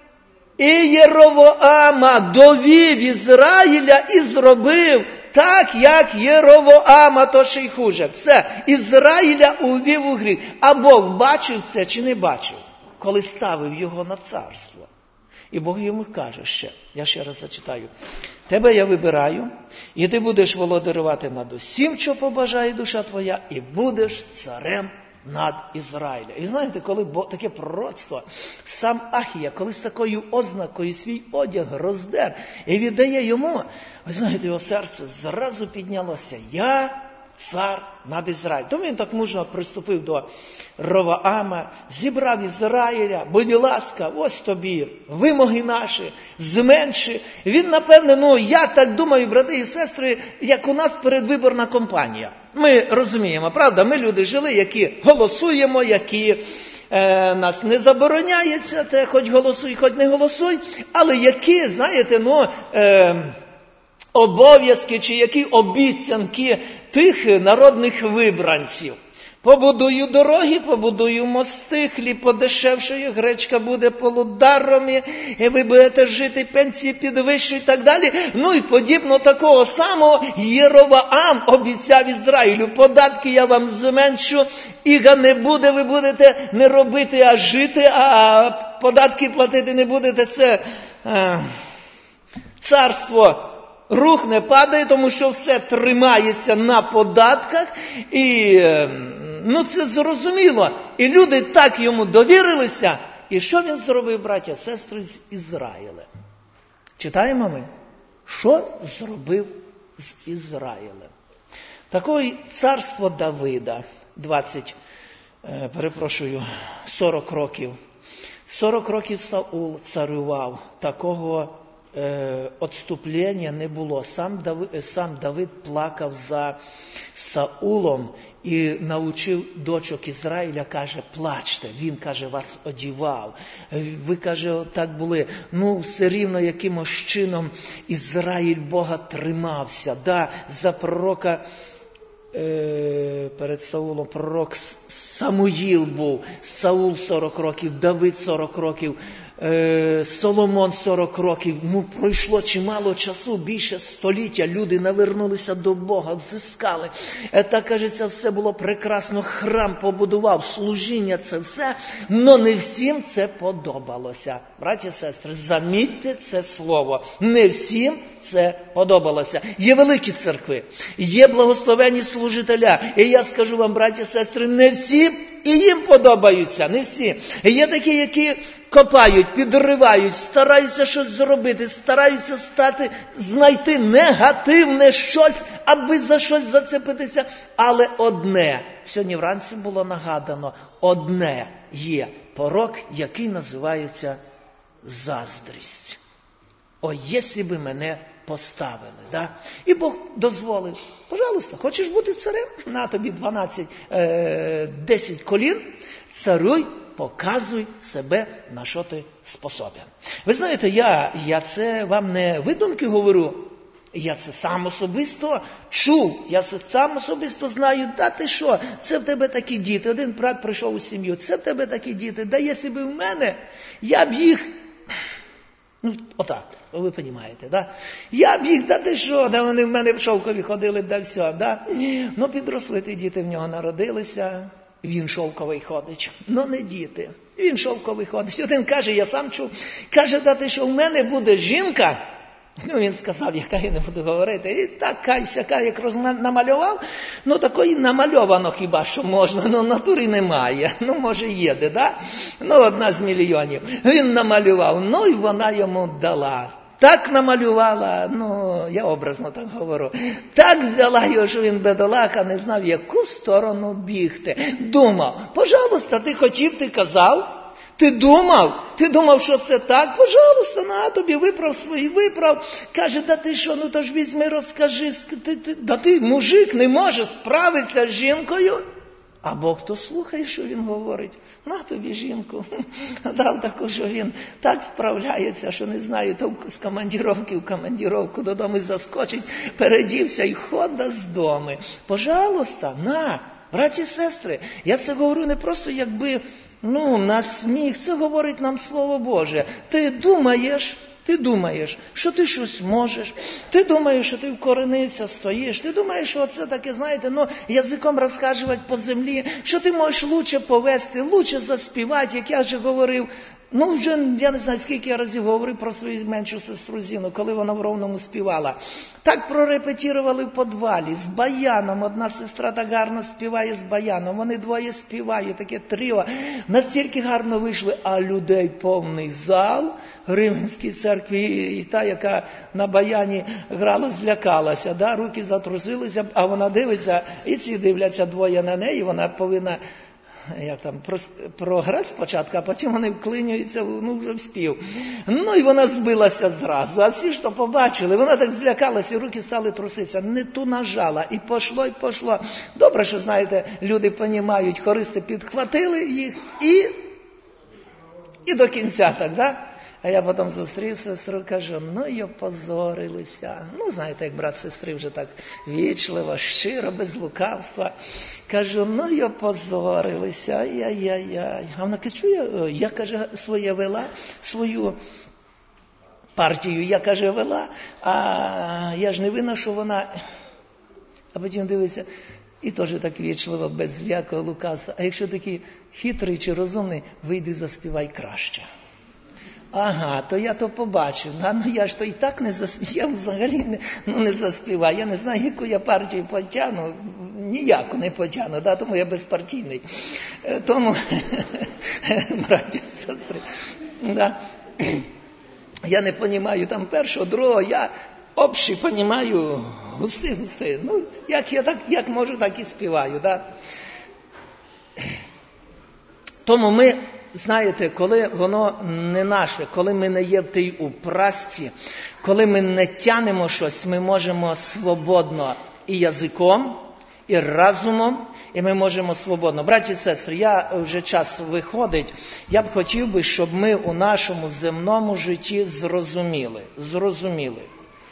Єровоама, довів Ізраїля і зробив так, як Єровоама, то ще й хуже. Все, Ізраїля увів у гріх. А Бог бачив це чи не бачив, коли ставив його на царство? І Бог йому каже ще, я ще раз зачитаю. Тебе я вибираю, і ти будеш володарювати над усім, що побажає душа твоя, і будеш царем над Ізраїлем. І знаєте, коли таке пророцтво, сам Ахія, коли з такою ознакою свій одяг роздер і віддає йому, ви знаєте, його серце зразу піднялося. Я цар над Ізраїлем. Тому він так мужно приступив до Ровоама, зібрав Ізраїля, будь ласка, ось тобі вимоги наші, зменши. Він, напевне, ну, я так думаю, брати і сестри, як у нас передвиборна кампанія. Ми розуміємо, правда, ми люди жили, які голосуємо, які е, нас не забороняється, те, хоч голосуй, хоч не голосуй, але які, знаєте, ну, е, обов'язки чи які обіцянки тих народних вибранців. Побудую дороги, побудую мости, хліб подешевшає, гречка буде полударом, і ви будете жити, пенсії підвищують і так далі. Ну і подібно такого самого Єровоам обіцяв Ізраїлю. Податки я вам зменшу, іга не буде, ви будете не робити, а жити, а податки платити не будете. Це е, царство рухне, падає, тому що все тримається на податках. І, ну, це зрозуміло. І люди так йому довірилися. І що він зробив, браття, сестри, з Ізраїлем? Читаємо ми, що зробив з Ізраїлем. Такое царство Давида, двадцять, е, перепрошую, сорок років. сорок років Саул царював, такого Е, отступлення не було. Сам Давид, сам Давид плакав за Саулом і навчив дочок Ізраїля, каже, плачте. Він, каже, вас одівав. Ви, каже, так були. Ну, все рівно якимось чином Ізраїль Бога тримався. Да, за пророка е, перед Саулом пророк Самуїл був. Саул сорок років, Давид сорок років, Соломон сорок років. Ну, пройшло чимало часу, більше століття. Люди навернулися до Бога, взискали. Так, кажеться, все було прекрасно. Храм побудував, служіння, це все. Но не всім це подобалося. Браті і сестри, замітьте це слово. Не всім це подобалося. Є великі церкви, є благословені служителя. І я скажу вам, браті і сестри, не всі і їм подобаються, не всі. Є такі, які копають, підривають, стараються щось зробити, стараються стати, знайти негативне щось, аби за щось зацепитися. Але одне, сьогодні вранці було нагадано, одне є порок, який називається заздрість. О, якщо би мене поставили, да? І Бог дозволив. Пожалуйста, хочеш бути царем? На тобі дванадцять, десять колін, царюй, показуй себе, на що ти способен. Ви знаєте, я, я це вам не видумки говорю, я це сам особисто чув, я це сам особисто знаю, да ти що, це в тебе такі діти, один брат прийшов у сім'ю, це в тебе такі діти, да якщо б в мене, я б їх, ну, отак, ви розумієте, да? Я б їх, да ти що, да вони в мене в шовкові ходили, да все, да? Ну, підросли ті діти, в нього народилися, він шовковий ходить, ну не діти, він шовковий ходить. Один каже, я сам чув, каже, да ти що, в мене буде жінка, ну він сказав, яка я не буду говорити, і така, сяка, як намалював, ну такої намальовано хіба що можна, ну натурі немає, ну може є де, да? Ну одна з мільйонів. Він намалював, ну і вона йому дала. Так намалювала, ну, я образно так говорю, так взяла його, що він бедолаха, не знав, в яку сторону бігти. Думав, пожалуйста, ти хотів, ти казав, ти думав, ти думав, що це так, пожалуйста, на тобі виправ свої, виправ. Каже, да ти що, ну то ж візьми, розкажи, ти, ти, да ти, мужик, не може справитися з жінкою. А Бог то слухає, що він говорить. На тобі жінку. Дав таку, що він так справляється, що не знаю, то з командіровки в командіровку додому заскочить, передівся і хода з дому. Пожалуйста, на, браті і сестри, я це говорю не просто якби, ну, на сміх, це говорить нам Слово Боже. Ти думаєш, Ти думаєш, що ти щось можеш, ти думаєш, що ти вкоренився, стоїш, ти думаєш, що це таке, знаєте, ну, язиком розхажувати по землі, що ти можеш лучше повести, лучше заспівати, як я вже говорив, Ну, вже, я не знаю, скільки я разів говорив про свою меншу сестру Зіну, коли вона в Ровному співала. Так прорепетірували в підвалі, з баяном. Одна сестра так гарно співає з баяном. Вони двоє співають, таке тріо. Настільки гарно вийшли, а людей повний зал в Римській церкві. І та, яка на баяні грала, злякалася. Да? Руки затрусилися, а вона дивиться, і ці дивляться двоє на неї, вона повинна... як там, прогрес спочатку, а потім вони вклинюються, ну, вже в спів. Ну, і вона збилася зразу. А всі, що побачили, вона так злякалася, і руки стали труситися. Не ту нажала. І пошло, і пошло. Добре, що, знаєте, люди понімають, хористи підхватили їх, і, і до кінця так, да? А я потім зустрів сестру, кажу, ну й опозорилися. Ну, знаєте, як брат сестри вже так вічливо, щиро, без лукавства. Кажу, ну й опозорилися, ай-яй-яй. А вона каже, я, я, каже, своє вела, свою партію, я, каже, вела, а я ж не винна, що вона... А потім дивиться, і теж так вічливо, без всякого лукавства. А якщо такий хитрий чи розумний, вийди, заспівай краще. Ага, то я то побачив. А, ну я ж то і так не заспіваю, я взагалі не, ну, не заспіваю. Я не знаю, яку я партію потягну. Ніяку не потягну, да? Тому я безпартійний. Тому, браті, сестри, да? Я не розумію там першого, другого, я общий розумію густий-густий. Ну, як я так, як можу, так і співаю. Да? Тому ми... Знаєте, коли воно не наше, коли ми не є в тій упрасці, коли ми не тянемо щось, ми можемо свободно і язиком, і разумом, і ми можемо свободно. Браті і сестри, я вже час виходить, я б хотів би, щоб ми у нашому земному житті зрозуміли, зрозуміли,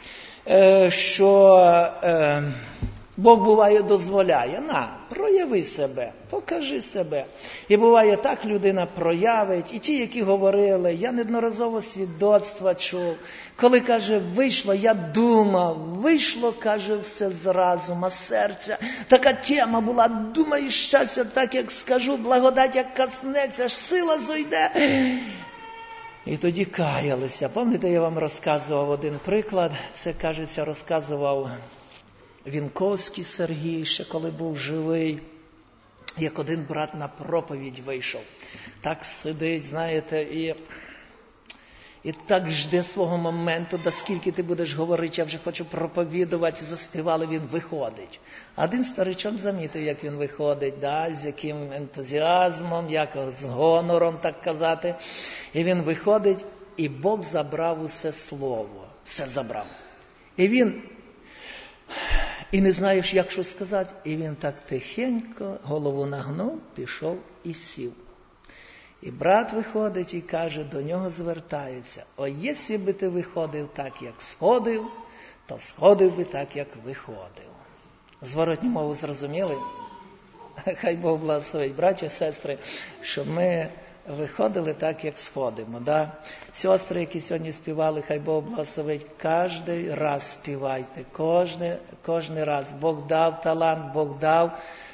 що Бог буває дозволяє, на, прояви себе, покажи себе. І буває так, людина проявить, і ті, які говорили, я неодноразово свідоцтва чув, коли, каже, вийшло, я думав, вийшло, каже, все з разума, серця. Така тема була, думаю, щастя, так як скажу, благодать як коснеться, аж сила зойде. І тоді каялися. Пам'ятаєте, я вам розказував один приклад, це, кажеться, розказував Вінковський Сергій, ще коли був живий, як один брат на проповідь вийшов. Так сидить, знаєте, і, і так жде свого моменту, до скільки ти будеш говорити, я вже хочу проповідувати, заспівали, він виходить. А один старичок замітив, як він виходить, да, з яким ентузіазмом, як з гонором, так казати. І він виходить, і Бог забрав усе слово, все забрав. І він... І не знаєш, як що сказати. І він так тихенько голову нагнув, пішов і сів. І брат виходить і каже, до нього звертається, о, якщо би ти виходив так, як сходив, то сходив би так, як виходив. Зворотню мову зрозуміли? Хай Бог благословить, браті, сестри, щоб ми виходили так, як сходимо. Да? Сестри, які сьогодні співали, хай Бог благословить, кожен раз співайте, кожен, кожен раз. Бог дав талант, Бог дав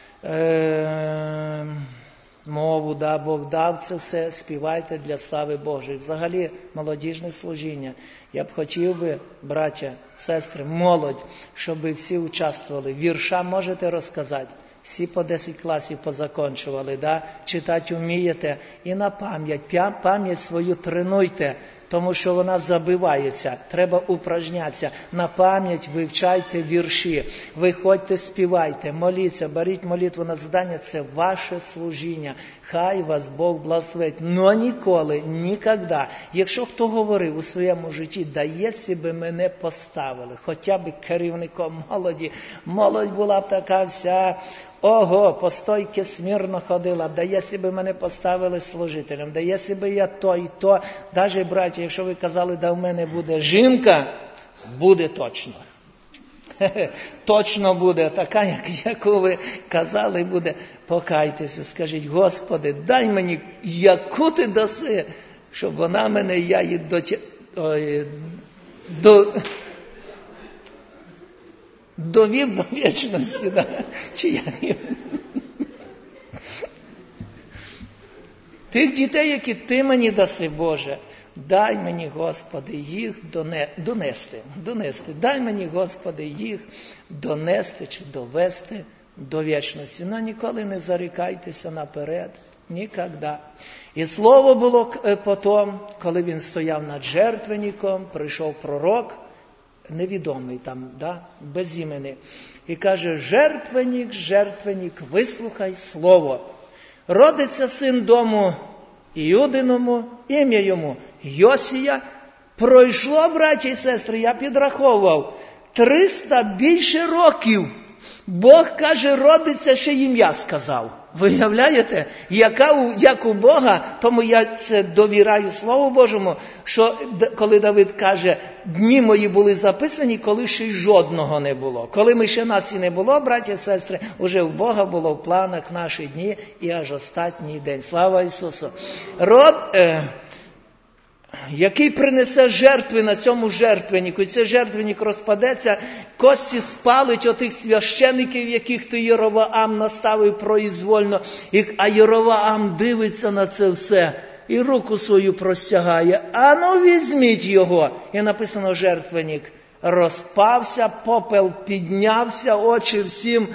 е- мову, да, Бог дав це все, співайте для слави Божої. Взагалі, молодіжне служіння. Я б хотів би, браття, сестри, молодь, щоб ви всі участвували. Вірша можете розказати? Всі по десять класів позакончували, да? Читати вмієте. І на пам'ять, пам'ять свою тренуйте, тому що вона забивається. Треба упражнятися. На пам'ять вивчайте вірші. Виходьте, співайте, моліться, беріть молитву на задання. Це ваше служіння. Хай вас Бог благословить. Но ніколи, ніколи. Якщо хто говорив у своєму житті, да якщо би мене поставили, хоча б керівником молоді, молодь була б така вся... Ого, по стойки смірно ходила, да якщо б мене поставили служителем, да якщо б я то і то, навіть, браті, якщо ви казали, да в мене буде жінка, буде точно. Точно буде така, як, яку ви казали, буде. Покайтеся, скажіть, Господи, дай мені, яку ти даси, щоб вона мене, я її до... Ой, до... довів до вічності, да? Чи я... Тих дітей, які ти мені даси, Боже, дай мені, Господи, їх донести, донести. Дай мені, Господи, їх донести чи довести до вічності. Но ніколи не зарікайтеся наперед. Ніколи. І слово було потім, коли він стояв над жертвенником, прийшов пророк, невідомий там, да, безіменний, і каже: жертвенник, жертвенник, вислухай слово. Родиться син дому Іудиному, ім'я йому Йосія. Пройшло, браті і сестри, я підраховував, триста більше років. Бог, каже, родиться, ще ім'я сказав. Виявляєте, яка, як у Бога, тому я це довіряю Слову Божому, що коли Давид каже, дні мої були записані, коли ще й жодного не було. Коли ми ще нас і не було, браті і сестри, уже в Бога було в планах наші дні і аж останній день. Слава Ісусу! Род, е, який принесе жертви на цьому жертвеннику, і цей жертвенник розпадеться, кості спалить отих священиків, яких ти, Єровоам, наставив произвольно, а Єровоам дивиться на це все і руку свою простягає. А ну візьміть його. І написано, жертвенник розпався, попел піднявся, очі всім,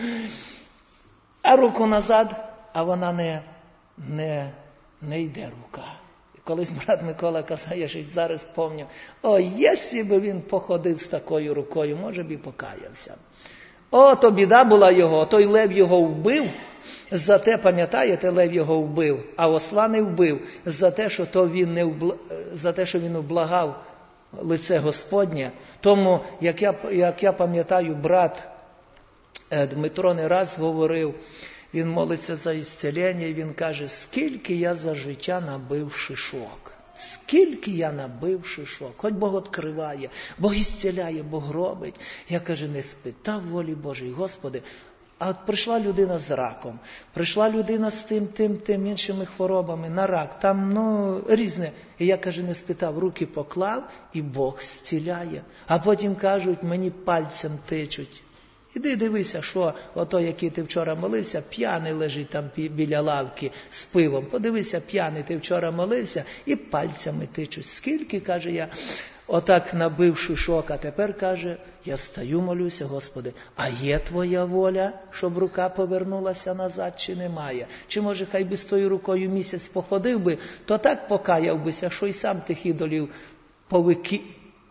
а руку назад, а вона не, не, не йде рука. Колись брат Микола казав, я ж зараз пам'ятаю, о, якщо б він походив з такою рукою, може б і покаявся. О, то біда була його, той лев його вбив, за те, пам'ятаєте, лев його вбив, а осла не вбив, за те, що, то він, не вбла... за те, що він облагав лице Господнє. Тому, як я, як я пам'ятаю, брат Дмитро не раз говорив, він молиться за ісцілення, і він каже, скільки я за життя набив шишок. Скільки я набив шишок. Хоч Бог відкриває, Бог ісціляє, Бог робить. Я, каже, не спитав волі Божої, Господи. А от прийшла людина з раком, прийшла людина з тим, тим, тим іншими хворобами на рак. Там, ну, різне. І я, каже, не спитав, руки поклав, і Бог зціляє. А потім кажуть, мені пальцем тичуть. Іди дивися, що ото, який ти вчора молився, п'яний лежить там біля лавки з пивом. Подивися, п'яний, ти вчора молився, і пальцями тичуть. Скільки, каже, я отак набив шишок, а тепер, каже, я стою, молюся, Господи, а є Твоя воля, щоб рука повернулася назад, чи немає? Чи, може, хай би з тою рукою місяць походив би, то так покаяв бися, що й сам тих ідолів повики...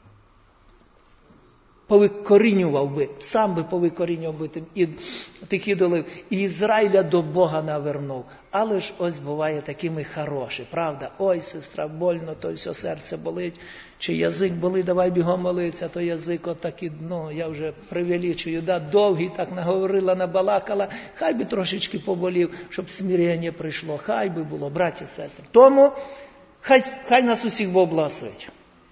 повикорінював би, сам би повикорінював би тих ідолів, і Ізраїля до Бога навернув. Але ж ось буває такими хороші, правда? Ой, сестра, больно, то все серце болить, чи язик болить, давай бігом молиться, то язик отакий, ну, я вже привеличую, да, довгий, так наговорила, набалакала, хай би трошечки поболів, щоб смирення прийшло, хай би було, браті, сестри. Тому хай, хай нас усіх Бог благословить.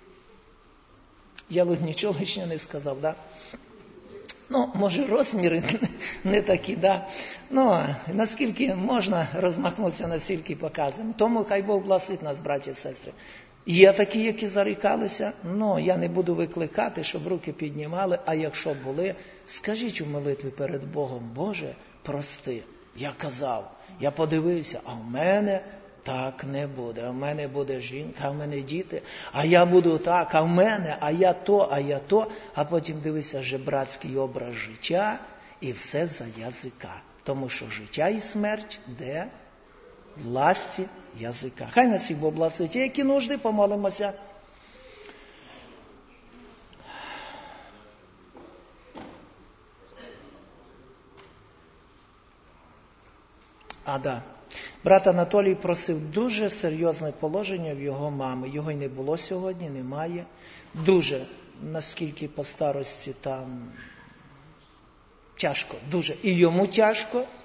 Я тут нічого лишнього не сказав, да? Ну, може, розміри не такі, да? Ну, наскільки можна розмахнутися, настільки показуємо. Тому хай Бог благословить нас, браті і сестри. Є такі, які зарікалися, ну, я не буду викликати, щоб руки піднімали, а якщо були, скажіть у молитві перед Богом, Боже, прости, я казав, я подивився, а в мене так не буде. А в мене буде жінка, а в мене діти, а я буду так, а в мене, а я то, а я то. А потім дивися жебрацький образ життя і все за язика. Тому що життя і смерть де? Власті язика. Хай нас їх Бог благословить. Які нужди, помолимося. А, да. Брат Анатолій просив дуже серйозне положення в його мами. Його й не було сьогодні, немає. Дуже, наскільки по старості там тяжко, дуже. І йому тяжко,